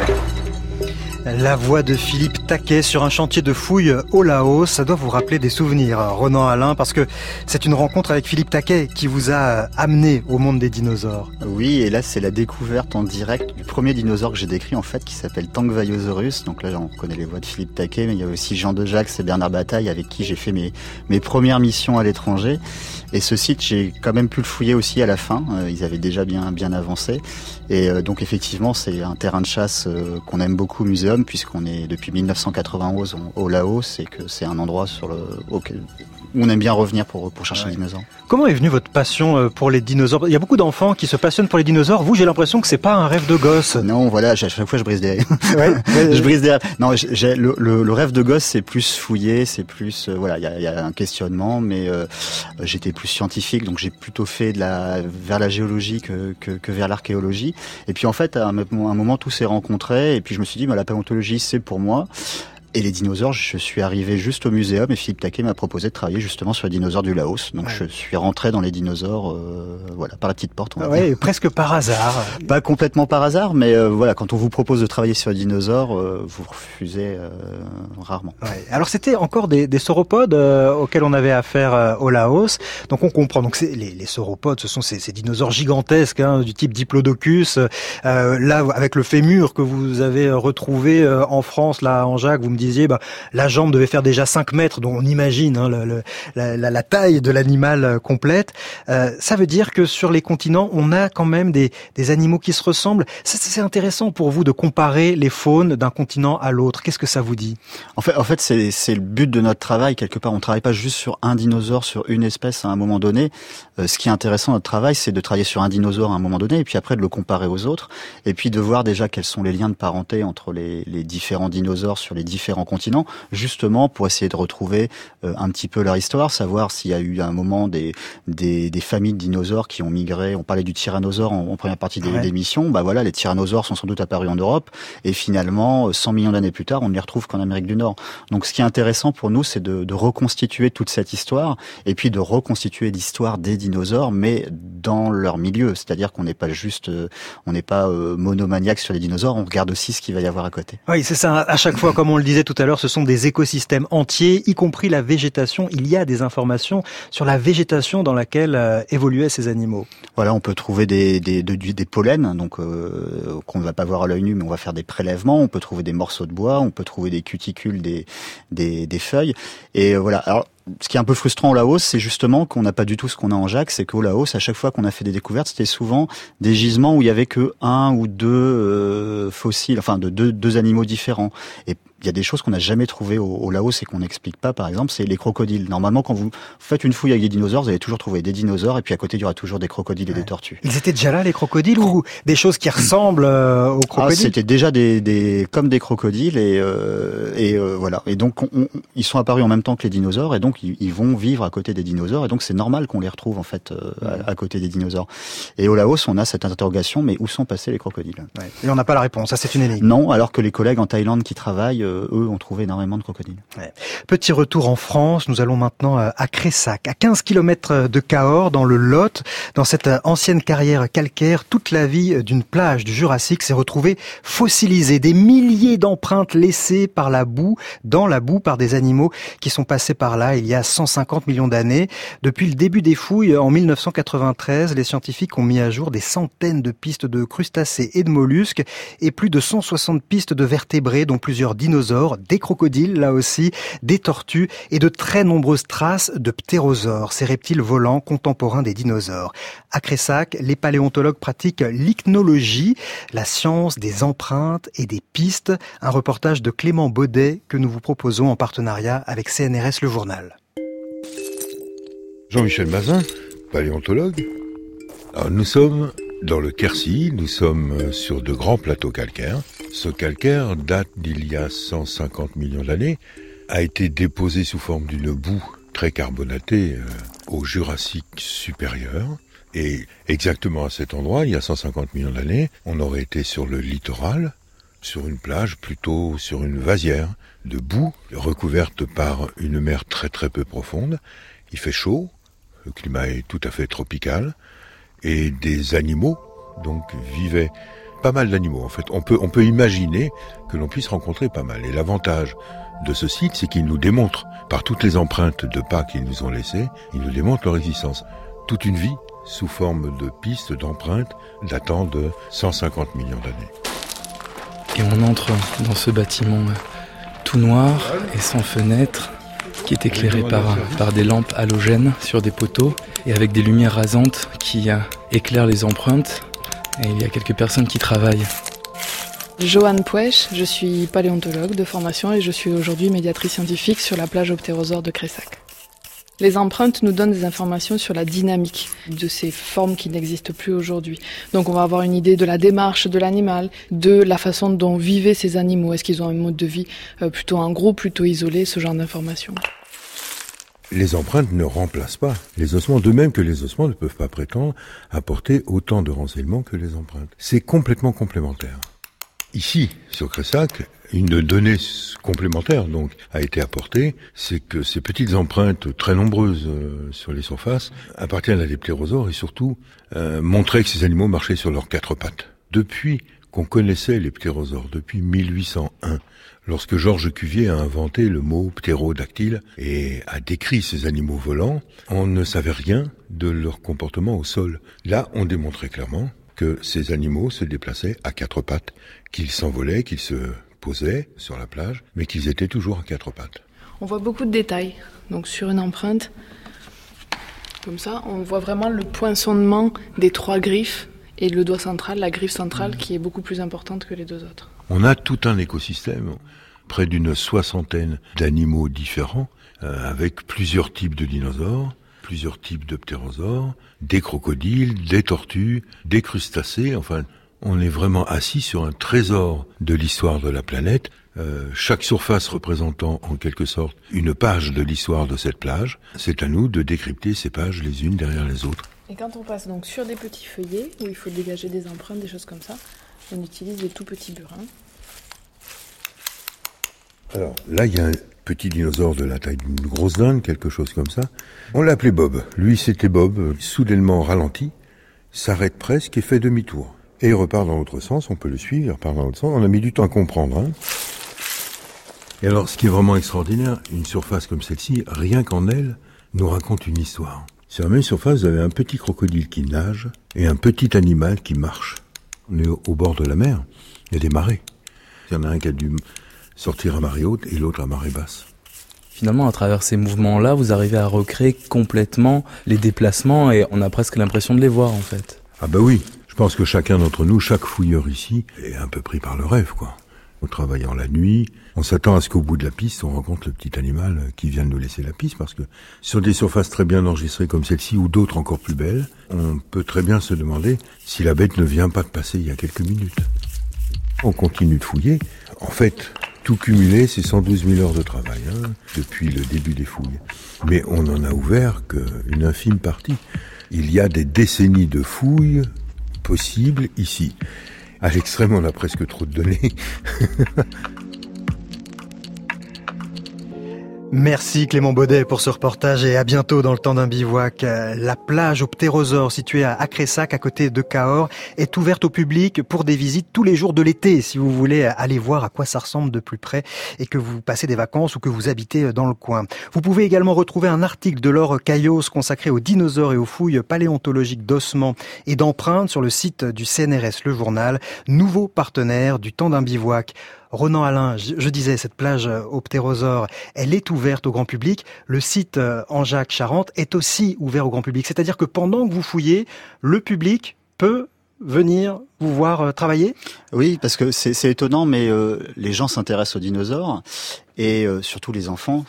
La voix de Philippe Taquet sur un chantier de fouilles au Laos, ça doit vous rappeler des souvenirs, Ronan Alain, parce que c'est une rencontre avec Philippe Taquet qui vous a amené au monde des dinosaures. Oui, et là c'est la découverte en direct du premier dinosaure que j'ai décrit en fait, qui s'appelle Tangvaiosaurus. Donc là on connaît les voix de Philippe Taquet, mais il y a aussi Jean Dejax et Bernard Bataille avec qui j'ai fait mes premières missions à l'étranger. Et ce site, j'ai quand même pu le fouiller aussi à la fin. Ils avaient déjà bien avancé. Et donc effectivement, c'est un terrain de chasse qu'on aime beaucoup au muséum, puisqu'on est depuis 1991 au Laos et que c'est un endroit où on aime bien revenir pour chercher les dinosaures. Comment est venue votre passion pour les dinosaures ? Il y a beaucoup d'enfants qui se passionnent pour les dinosaures. Vous, j'ai l'impression que c'est pas un rêve de gosse. Non, voilà, à chaque fois je brise des rêves. Ouais. Je brise des rêves. Non, le rêve de gosse, c'est plus fouiller, c'est plus voilà, il y a un questionnement, mais j'étais plus scientifique, donc j'ai plutôt fait vers la géologie que vers l'archéologie. Et puis en fait, à un moment, tout s'est rencontré, et puis je me suis dit, la paléontologie, c'est pour moi. Et les dinosaures, je suis arrivé juste au muséum et Philippe Taquet m'a proposé de travailler justement sur les dinosaures du Laos. Donc je suis rentré dans les dinosaures, par la petite porte. Ouais, presque par hasard. Pas complètement par hasard, mais quand on vous propose de travailler sur les dinosaures, vous refusez rarement. Ouais. Alors c'était encore des sauropodes auxquels on avait affaire au Laos. Donc on comprend. Donc les sauropodes, ce sont ces dinosaures gigantesques du type Diplodocus. Là, avec le fémur que vous avez retrouvé en France, là en Jacques, vous me disiez, la jambe devait faire déjà 5 mètres, dont on imagine la taille de l'animal complète. Ça veut dire que sur les continents, on a quand même des animaux qui se ressemblent. C'est intéressant pour vous de comparer les faunes d'un continent à l'autre. Qu'est-ce que ça vous dit ? En fait, c'est le but de notre travail, quelque part. On travaille pas juste sur un dinosaure, sur une espèce à un moment donné. Ce qui est intéressant dans notre travail, c'est de travailler sur un dinosaure à un moment donné, et puis après de le comparer aux autres, et puis de voir déjà quels sont les liens de parenté entre les différents dinosaures sur les différents continents, justement pour essayer de retrouver un petit peu leur histoire, savoir s'il y a eu à un moment des familles de dinosaures qui ont migré. On parlait du tyrannosaure en première partie de l'émission. Les tyrannosaures sont sans doute apparus en Europe, et finalement 100 millions d'années plus tard, on ne les retrouve qu'en Amérique du Nord. Donc ce qui est intéressant pour nous, c'est de reconstituer toute cette histoire, et puis de reconstituer l'histoire des dinosaures, mais dans leur milieu. C'est-à-dire qu'on n'est pas monomaniaque sur les dinosaures, on regarde aussi ce qu'il va y avoir à côté. Oui, c'est ça. À chaque fois, comme on le disait tout à l'heure, ce sont des écosystèmes entiers, y compris la végétation. Il y a des informations sur la végétation dans laquelle évoluaient ces animaux. Voilà, on peut trouver des pollens, donc qu'on ne va pas voir à l'œil nu, mais on va faire des prélèvements. On peut trouver des morceaux de bois, on peut trouver des cuticules des feuilles. Et voilà. Alors, ce qui est un peu frustrant au Laos, c'est justement qu'on n'a pas du tout ce qu'on a en Jacques, c'est qu'au Laos, à chaque fois qu'on a fait des découvertes, c'était souvent des gisements où il y avait que un ou deux fossiles, enfin de deux animaux différents. Et il y a des choses qu'on n'a jamais trouvées au Laos et qu'on n'explique pas, par exemple, c'est les crocodiles. Normalement, quand vous faites une fouille avec des dinosaures, vous allez toujours trouver des dinosaures, et puis à côté, il y aura toujours des crocodiles et des tortues. Ils étaient déjà là, les crocodiles, ou des choses qui ressemblent aux crocodiles ? C'était déjà comme des crocodiles, et voilà. Et donc, ils sont apparus en même temps que les dinosaures, et donc ils vont vivre à côté des dinosaures, et donc c'est normal qu'on les retrouve en fait à côté des dinosaures. Et au Laos, on a cette interrogation, mais où sont passés les crocodiles ? Et on n'a pas la réponse, ça c'est une énigme. Non, alors que les collègues en Thaïlande qui travaillent, eux, ont trouvé énormément de crocodiles. Petit retour en France, nous allons maintenant à Cressac, à 15 km de Cahors, dans le Lot. Dans cette ancienne carrière calcaire, toute la vie d'une plage du Jurassique s'est retrouvée fossilisée. Des milliers d'empreintes laissées par dans la boue par des animaux qui sont passés par là il y a 150 millions d'années. Depuis le début des fouilles, en 1993, les scientifiques ont mis à jour des centaines de pistes de crustacés et de mollusques, et plus de 160 pistes de vertébrés, dont plusieurs dinosaures, des crocodiles là aussi, des tortues et de très nombreuses traces de ptérosaures, ces reptiles volants contemporains des dinosaures. À Cressac, les paléontologues pratiquent l'ichnologie, la science des empreintes et des pistes. Un reportage de Clément Baudet que nous vous proposons en partenariat avec CNRS Le Journal. Jean-Michel Mazin, paléontologue. Alors, nous sommes dans le Quercy, nous sommes sur de grands plateaux calcaires. Ce calcaire date d'il y a 150 millions d'années, a été déposé sous forme d'une boue très carbonatée au Jurassique supérieur. Et exactement à cet endroit, il y a 150 millions d'années, on aurait été sur le littoral, sur une plage, plutôt sur une vasière de boue, recouverte par une mer très très peu profonde. Il fait chaud, le climat est tout à fait tropical, et des animaux, donc, vivaient. Pas mal d'animaux, en fait. On peut imaginer que l'on puisse rencontrer pas mal. Et l'avantage de ce site, c'est qu'il nous démontre, par toutes les empreintes de pas qu'ils nous ont laissées, il nous démontre leur existence. Toute une vie, sous forme de pistes, d'empreintes, datant de 150 millions d'années. Et on entre dans ce bâtiment tout noir et sans fenêtre, qui est éclairé par des lampes halogènes sur des poteaux, et avec des lumières rasantes qui éclairent les empreintes. Et il y a quelques personnes qui travaillent. Joanne Pouèche, je suis paléontologue de formation et je suis aujourd'hui médiatrice scientifique sur la plage Optérosaure de Cressac. Les empreintes nous donnent des informations sur la dynamique de ces formes qui n'existent plus aujourd'hui. Donc on va avoir une idée de la démarche de l'animal, de la façon dont vivaient ces animaux. Est-ce qu'ils ont un mode de vie plutôt en groupe, plutôt isolé, ce genre d'informations. Les empreintes ne remplacent pas les ossements, de même que les ossements ne peuvent pas prétendre apporter autant de renseignements que les empreintes. C'est complètement complémentaire. Ici, sur Cressac, une donnée complémentaire donc a été apportée, c'est que ces petites empreintes très nombreuses sur les surfaces appartiennent à des ptérosaures et surtout montraient que ces animaux marchaient sur leurs 4 pattes. Depuis qu'on connaissait les ptérosaures, depuis 1801, lorsque Georges Cuvier a inventé le mot ptérodactyle et a décrit ces animaux volants, on ne savait rien de leur comportement au sol. Là, on démontrait clairement que ces animaux se déplaçaient à 4 pattes, qu'ils s'envolaient, qu'ils se posaient sur la plage, mais qu'ils étaient toujours à 4 pattes. On voit beaucoup de détails. Donc sur une empreinte, comme ça, on voit vraiment le poinçonnement des 3 griffes et le doigt central, la griffe centrale, qui est beaucoup plus importante que les 2 autres. On a tout un écosystème, près d'une 60aine d'animaux différents, avec plusieurs types de dinosaures, plusieurs types de ptérosaures, des crocodiles, des tortues, des crustacés, enfin, on est vraiment assis sur un trésor de l'histoire de la planète, chaque surface représentant en quelque sorte une page de l'histoire de cette plage. C'est à nous de décrypter ces pages les unes derrière les autres. Et quand on passe donc sur des petits feuillets, où il faut dégager des empreintes, des choses comme ça, on utilise des tout petits burins. Alors là, il y a un petit dinosaure de la taille d'une grosse dinde, quelque chose comme ça. On l'appelait Bob. Lui, c'était Bob, soudainement ralenti, s'arrête presque et fait demi-tour. Et il repart dans l'autre sens, on peut le suivre, il repart dans l'autre sens. On a mis du temps à comprendre. Hein. Et alors, ce qui est vraiment extraordinaire, une surface comme celle-ci, rien qu'en elle, nous raconte une histoire. Sur la même surface, vous avez un petit crocodile qui nage et un petit animal qui marche. On est au bord de la mer, il y a des marées. Il y en a un qui a dû sortir à marée haute et l'autre à marée basse. Finalement, à travers ces mouvements-là, vous arrivez à recréer complètement les déplacements et on a presque l'impression de les voir en fait. Ah bah oui, je pense que chacun d'entre nous, chaque fouilleur ici, est un peu pris par le rêve, quoi. En travaillant la nuit, on s'attend à ce qu'au bout de la piste, on rencontre le petit animal qui vient de nous laisser la piste, parce que sur des surfaces très bien enregistrées comme celle-ci, ou d'autres encore plus belles, on peut très bien se demander si la bête ne vient pas de passer il y a quelques minutes. On continue de fouiller. En fait, tout cumulé, c'est 112 000 heures de travail, hein, depuis le début des fouilles. Mais on n'en a ouvert qu'une infime partie. Il y a des décennies de fouilles possibles ici. À l'extrême, on a presque trop de données. Merci Clément Baudet pour ce reportage et à bientôt dans le temps d'un bivouac. La plage aux ptérosaures située à Cressac, à côté de Cahors, est ouverte au public pour des visites tous les jours de l'été. Si vous voulez aller voir à quoi ça ressemble de plus près et que vous passez des vacances ou que vous habitez dans le coin. Vous pouvez également retrouver un article de Laure Caillos consacré aux dinosaures et aux fouilles paléontologiques d'ossements et d'empreintes sur le site du CNRS Le Journal, nouveau partenaire du temps d'un bivouac. Ronan Alain, je disais, cette plage aux ptérosaures, elle est ouverte au grand public. Le site Angeac-Charente est aussi ouvert au grand public. C'est-à-dire que pendant que vous fouillez, le public peut venir vous voir travailler ? Oui, parce que c'est étonnant, mais les gens s'intéressent aux dinosaures et surtout les enfants.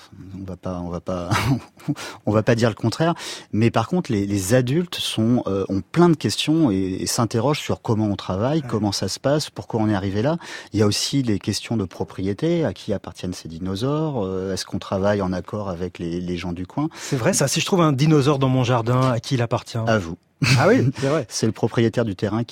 On va pas dire le contraire. Mais par contre, les adultes ont plein de questions et s'interrogent sur comment on travaille, comment ça se passe, pourquoi on est arrivé là. Il y a aussi les questions de propriété, à qui appartiennent ces dinosaures. Est-ce qu'on travaille en accord avec les gens du coin ? C'est vrai ça. Si je trouve un dinosaure dans mon jardin, à qui il appartient ? À vous. Ah oui, c'est vrai. C'est le propriétaire du terrain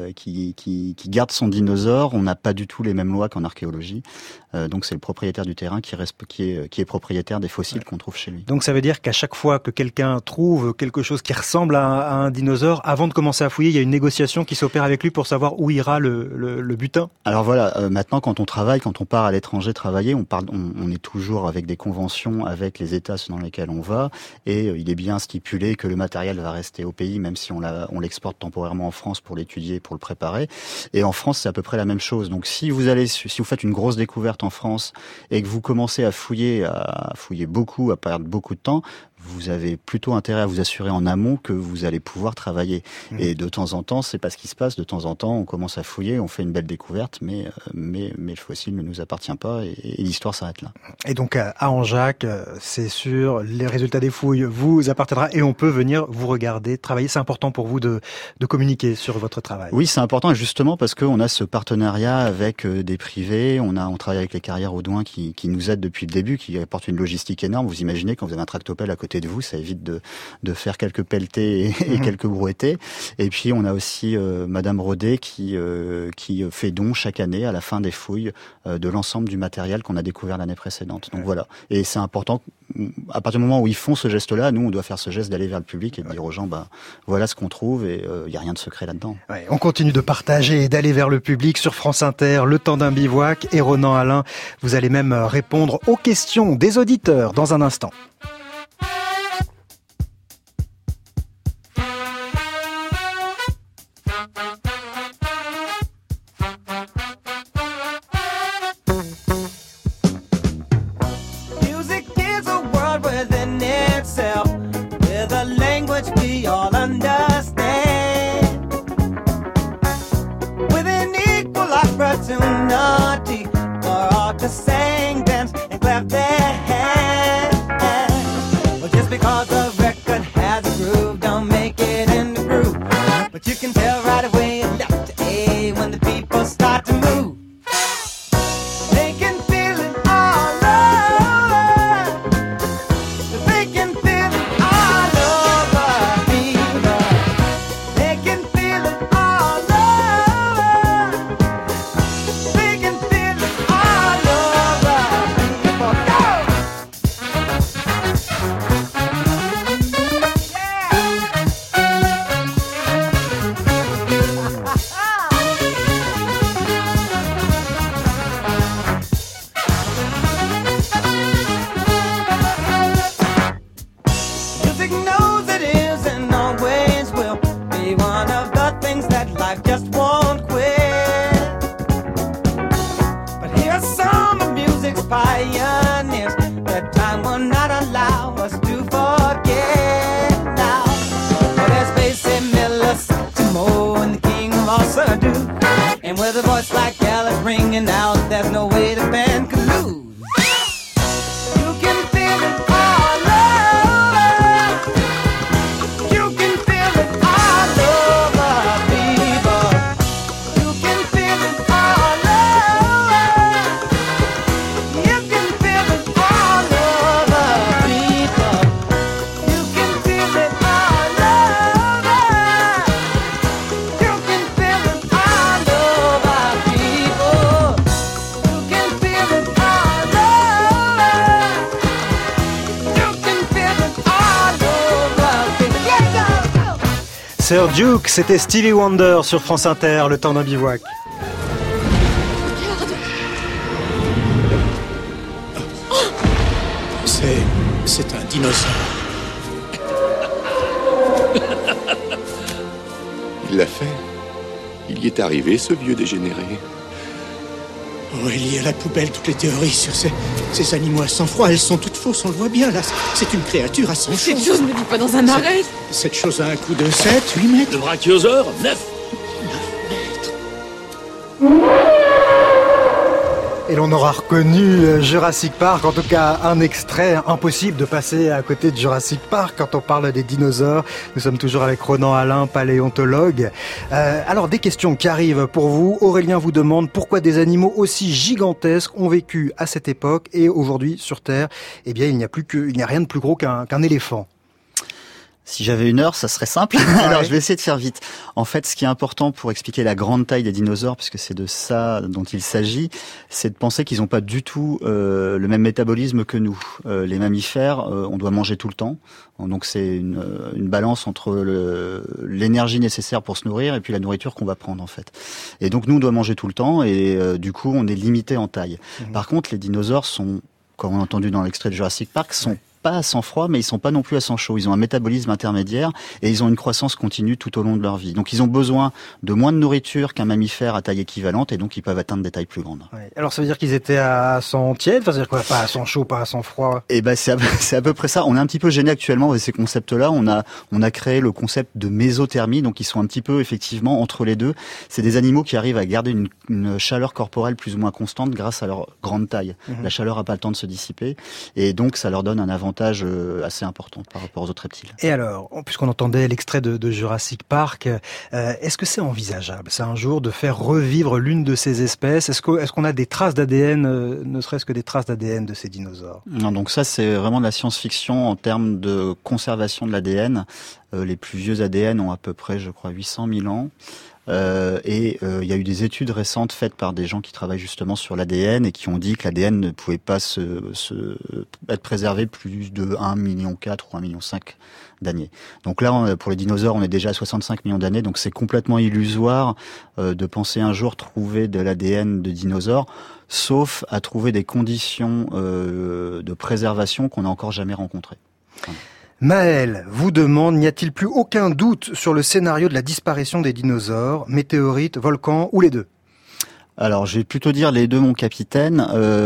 qui garde son dinosaure. On n'a pas du tout les mêmes lois qu'en archéologie. Donc c'est le propriétaire du terrain qui est propriétaire des fossiles qu'on trouve chez lui. Donc ça veut dire qu'à chaque fois que quelqu'un trouve quelque chose qui ressemble à un dinosaure, avant de commencer à fouiller, il y a une négociation qui s'opère avec lui pour savoir où ira le butin. Alors voilà, maintenant quand on travaille, quand on part à l'étranger travailler, on est toujours avec des conventions avec les États dans lesquels on va, et il est bien stipulé que le matériel va rester au pays, même si on l'exporte temporairement en France pour l'étudier, pour le préparer. Et en France, c'est à peu près la même chose. Donc si vous faites une grosse découverte en France et que vous commencez à fouiller beaucoup, à perdre beaucoup de temps, vous avez plutôt intérêt à vous assurer en amont que vous allez pouvoir travailler. Et de temps en temps, c'est pas ce qui se passe. De temps en temps, on commence à fouiller, on fait une belle découverte, mais le fossile ne nous appartient pas et l'histoire s'arrête là. Et donc à Angeac, c'est sûr, les résultats des fouilles vous appartiendra et on peut venir vous regarder travailler. C'est important pour vous de communiquer sur votre travail. Oui, c'est important, justement parce qu'on a ce partenariat avec des privés. On travaille avec les carrières Audouin qui nous aident depuis le début, qui apportent une logistique énorme. Vous imaginez quand vous avez un tractopelle à côté de vous, ça évite de faire quelques pelletés et quelques brouettés. Et puis on a aussi Madame Rodet qui fait don chaque année à la fin des fouilles de l'ensemble du matériel qu'on a découvert l'année précédente. Donc voilà. Et c'est important, à partir du moment où ils font ce geste-là, nous on doit faire ce geste d'aller vers le public et de dire aux gens, voilà ce qu'on trouve et il y a rien de secret là-dedans. Ouais, on continue de partager et d'aller vers le public sur France Inter, le temps d'un bivouac. Et Ronan Alain, vous allez même répondre aux questions des auditeurs dans un instant. Sir Duke, c'était Stevie Wonder sur France Inter, le temps d'un bivouac. C'est un dinosaure. Il l'a fait. Il y est arrivé, ce vieux dégénéré. Oh, il y a à la poubelle toutes les théories sur ces animaux à sang-froid. Elles sont toutes fausses, on le voit bien là. C'est une créature à sang chaud. Cette chose ne vit pas dans un marais. Cette chose a un coup de 7, 8 mètres. Le brachiosaure, 9. Et l'on aura reconnu Jurassic Park, en tout cas un extrait. Impossible de passer à côté de Jurassic Park quand on parle des dinosaures. Nous sommes toujours avec Ronan Alain, paléontologue. Alors des questions qui arrivent pour vous. Aurélien vous demande pourquoi des animaux aussi gigantesques ont vécu à cette époque et aujourd'hui sur Terre, eh bien il n'y a rien de plus gros qu'un éléphant. Si j'avais une heure, ça serait simple. Alors, je vais essayer de faire vite. En fait, ce qui est important pour expliquer la grande taille des dinosaures, puisque c'est de ça dont il s'agit, c'est de penser qu'ils n'ont pas du tout le même métabolisme que nous. Les mammifères, on doit manger tout le temps. Donc, c'est une balance entre l'énergie nécessaire pour se nourrir et puis la nourriture qu'on va prendre, en fait. Et donc, nous, on doit manger tout le temps et du coup, on est limité en taille. Par contre, les dinosaures sont, comme on a entendu dans l'extrait de Jurassic Park, sont pas à sang froid, mais ils sont pas non plus à sang chaud. Ils ont un métabolisme intermédiaire et ils ont une croissance continue tout au long de leur vie. Donc ils ont besoin de moins de nourriture qu'un mammifère à taille équivalente et donc ils peuvent atteindre des tailles plus grandes. Ouais. Alors ça veut dire qu'ils étaient à sang tiède, enfin, c'est-à-dire quoi, pas à sang chaud, pas à sang froid. Eh ben c'est à peu près ça. On est un petit peu gêné actuellement avec ces concepts-là. On a créé le concept de mésothermie, donc ils sont un petit peu effectivement entre les deux. C'est des animaux qui arrivent à garder une chaleur corporelle plus ou moins constante grâce à leur grande taille. La chaleur a pas le temps de se dissiper et donc ça leur donne un avantage assez important par rapport aux autres reptiles. Et alors, puisqu'on entendait l'extrait de Jurassic Park, est-ce que c'est envisageable, ça, un jour, de faire revivre l'une de ces espèces ? Est-ce qu'on a des traces d'ADN, ne serait-ce que des traces d'ADN de ces dinosaures ? Non, donc ça, c'est vraiment de la science-fiction en termes de conservation de l'ADN. Les plus vieux ADN ont à peu près, je crois, 800 000 ans. Il y a eu des études récentes faites par des gens qui travaillent justement sur l'ADN et qui ont dit que l'ADN ne pouvait pas être préservé plus de 1,4 million ou 1,5 million d'années. Donc là, pour les dinosaures, on est déjà à 65 millions d'années, donc c'est complètement illusoire de penser un jour trouver de l'ADN de dinosaures, sauf à trouver des conditions de préservation qu'on n'a encore jamais rencontrées. Voilà. Maël vous demande, n'y a-t-il plus aucun doute sur le scénario de la disparition des dinosaures, météorites, volcans ou les deux ? Alors, je vais plutôt dire les deux, mon capitaine.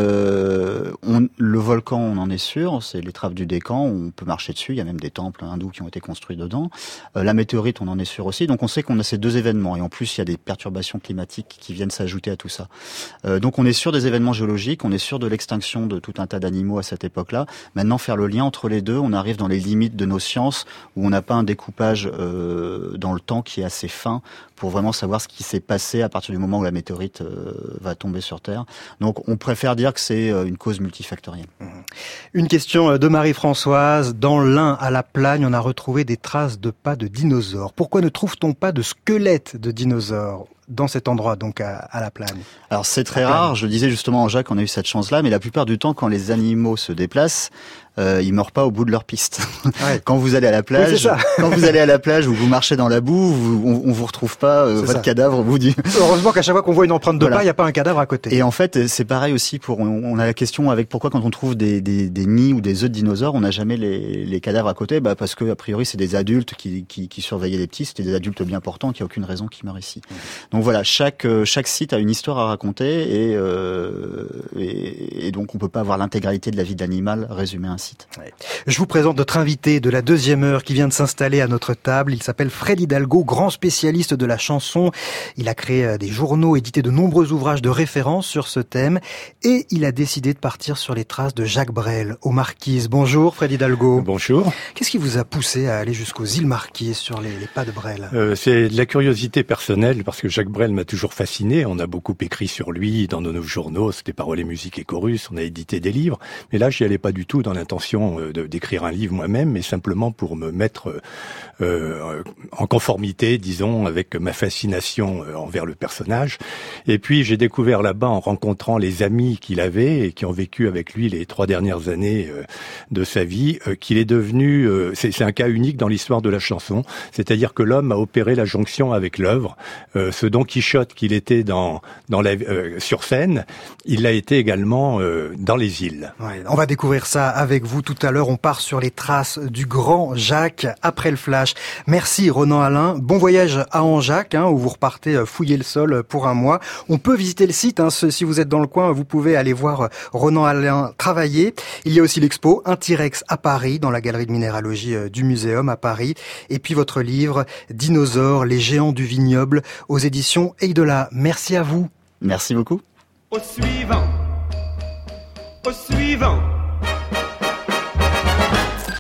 Le volcan, on en est sûr, c'est l'étrave du Décan, on peut marcher dessus, il y a même des temples hindous qui ont été construits dedans. La météorite, on en est sûr aussi, donc on sait qu'on a ces deux événements, et en plus, il y a des perturbations climatiques qui viennent s'ajouter à tout ça. Donc on est sûr des événements géologiques, on est sûr de l'extinction de tout un tas d'animaux à cette époque-là. Maintenant, faire le lien entre les deux, on arrive dans les limites de nos sciences, où on n'a pas un découpage dans le temps qui est assez fin, pour vraiment savoir ce qui s'est passé à partir du moment où la météorite va tomber sur Terre. Donc on préfère dire que c'est une cause multifactorielle. Une question de Marie-Françoise. Dans l'Ain, à la Plagne, on a retrouvé des traces de pas de dinosaures. Pourquoi ne trouve-t-on pas de squelettes de dinosaures dans cet endroit, donc à la Plagne? Alors c'est très rare, je le disais justement en Jacques, on a eu cette chance-là, mais la plupart du temps, quand les animaux se déplacent, ils meurent pas au bout de leur piste. Ouais. Quand vous allez à la plage, ou vous marchez dans la boue, on vous retrouve pas votre cadavre au bout du... Heureusement qu'à chaque fois qu'on voit une empreinte de pas, il n'y a pas un cadavre à côté. Et en fait, c'est pareil aussi on a la question avec pourquoi quand on trouve des nids ou des œufs de dinosaures, on n'a jamais les cadavres à côté, parce que a priori c'est des adultes qui surveillaient les petits, c'était des adultes bien portants, qu'il n'y a aucune raison qu'ils meurent ici. Donc voilà, chaque site a une histoire à raconter et donc on peut pas avoir l'intégralité de la vie de l'animal résumée à un site. Ouais. Je vous présente notre invité de la deuxième heure qui vient de s'installer à notre table. Il s'appelle Fred Hidalgo, grand spécialiste de la chanson. Il a créé des journaux, édité de nombreux ouvrages de référence sur ce thème et il a décidé de partir sur les traces de Jacques Brel aux Marquises. Bonjour Fred Hidalgo. Bonjour. Qu'est-ce qui vous a poussé à aller jusqu'aux îles Marquises sur les pas de Brel? C'est de la curiosité personnelle parce que Jacques Brel m'a toujours fasciné. On a beaucoup écrit sur lui dans nos journaux, c'était Paroles et musique et chorus, on a édité des livres. Mais là, j'y allais pas du tout dans l'intention d'écrire un livre moi-même, mais simplement pour me mettre en conformité, disons, avec ma fascination envers le personnage. Et puis, j'ai découvert là-bas, en rencontrant les amis qu'il avait et qui ont vécu avec lui les 3 dernières années de sa vie, qu'il est devenu... c'est un cas unique dans l'histoire de la chanson, c'est-à-dire que l'homme a opéré la jonction avec l'œuvre. Ce Don Quichotte qu'il était sur scène, il l'a été également dans les îles. Ouais, on va découvrir ça avec vous tout à l'heure. On part sur les traces du grand Jacques après le flash. Merci Ronan Alain. Bon voyage à Anjac, où vous repartez fouiller le sol pour un mois. On peut visiter le site. Si vous êtes dans le coin, vous pouvez aller voir Ronan Alain travailler. Il y a aussi l'expo Un T-Rex à Paris, dans la galerie de minéralogie du Muséum à Paris. Et puis votre livre Dinosaures, les géants du vignoble, aux éditions Eidola. Merci à vous. Merci beaucoup. Au suivant. Au suivant.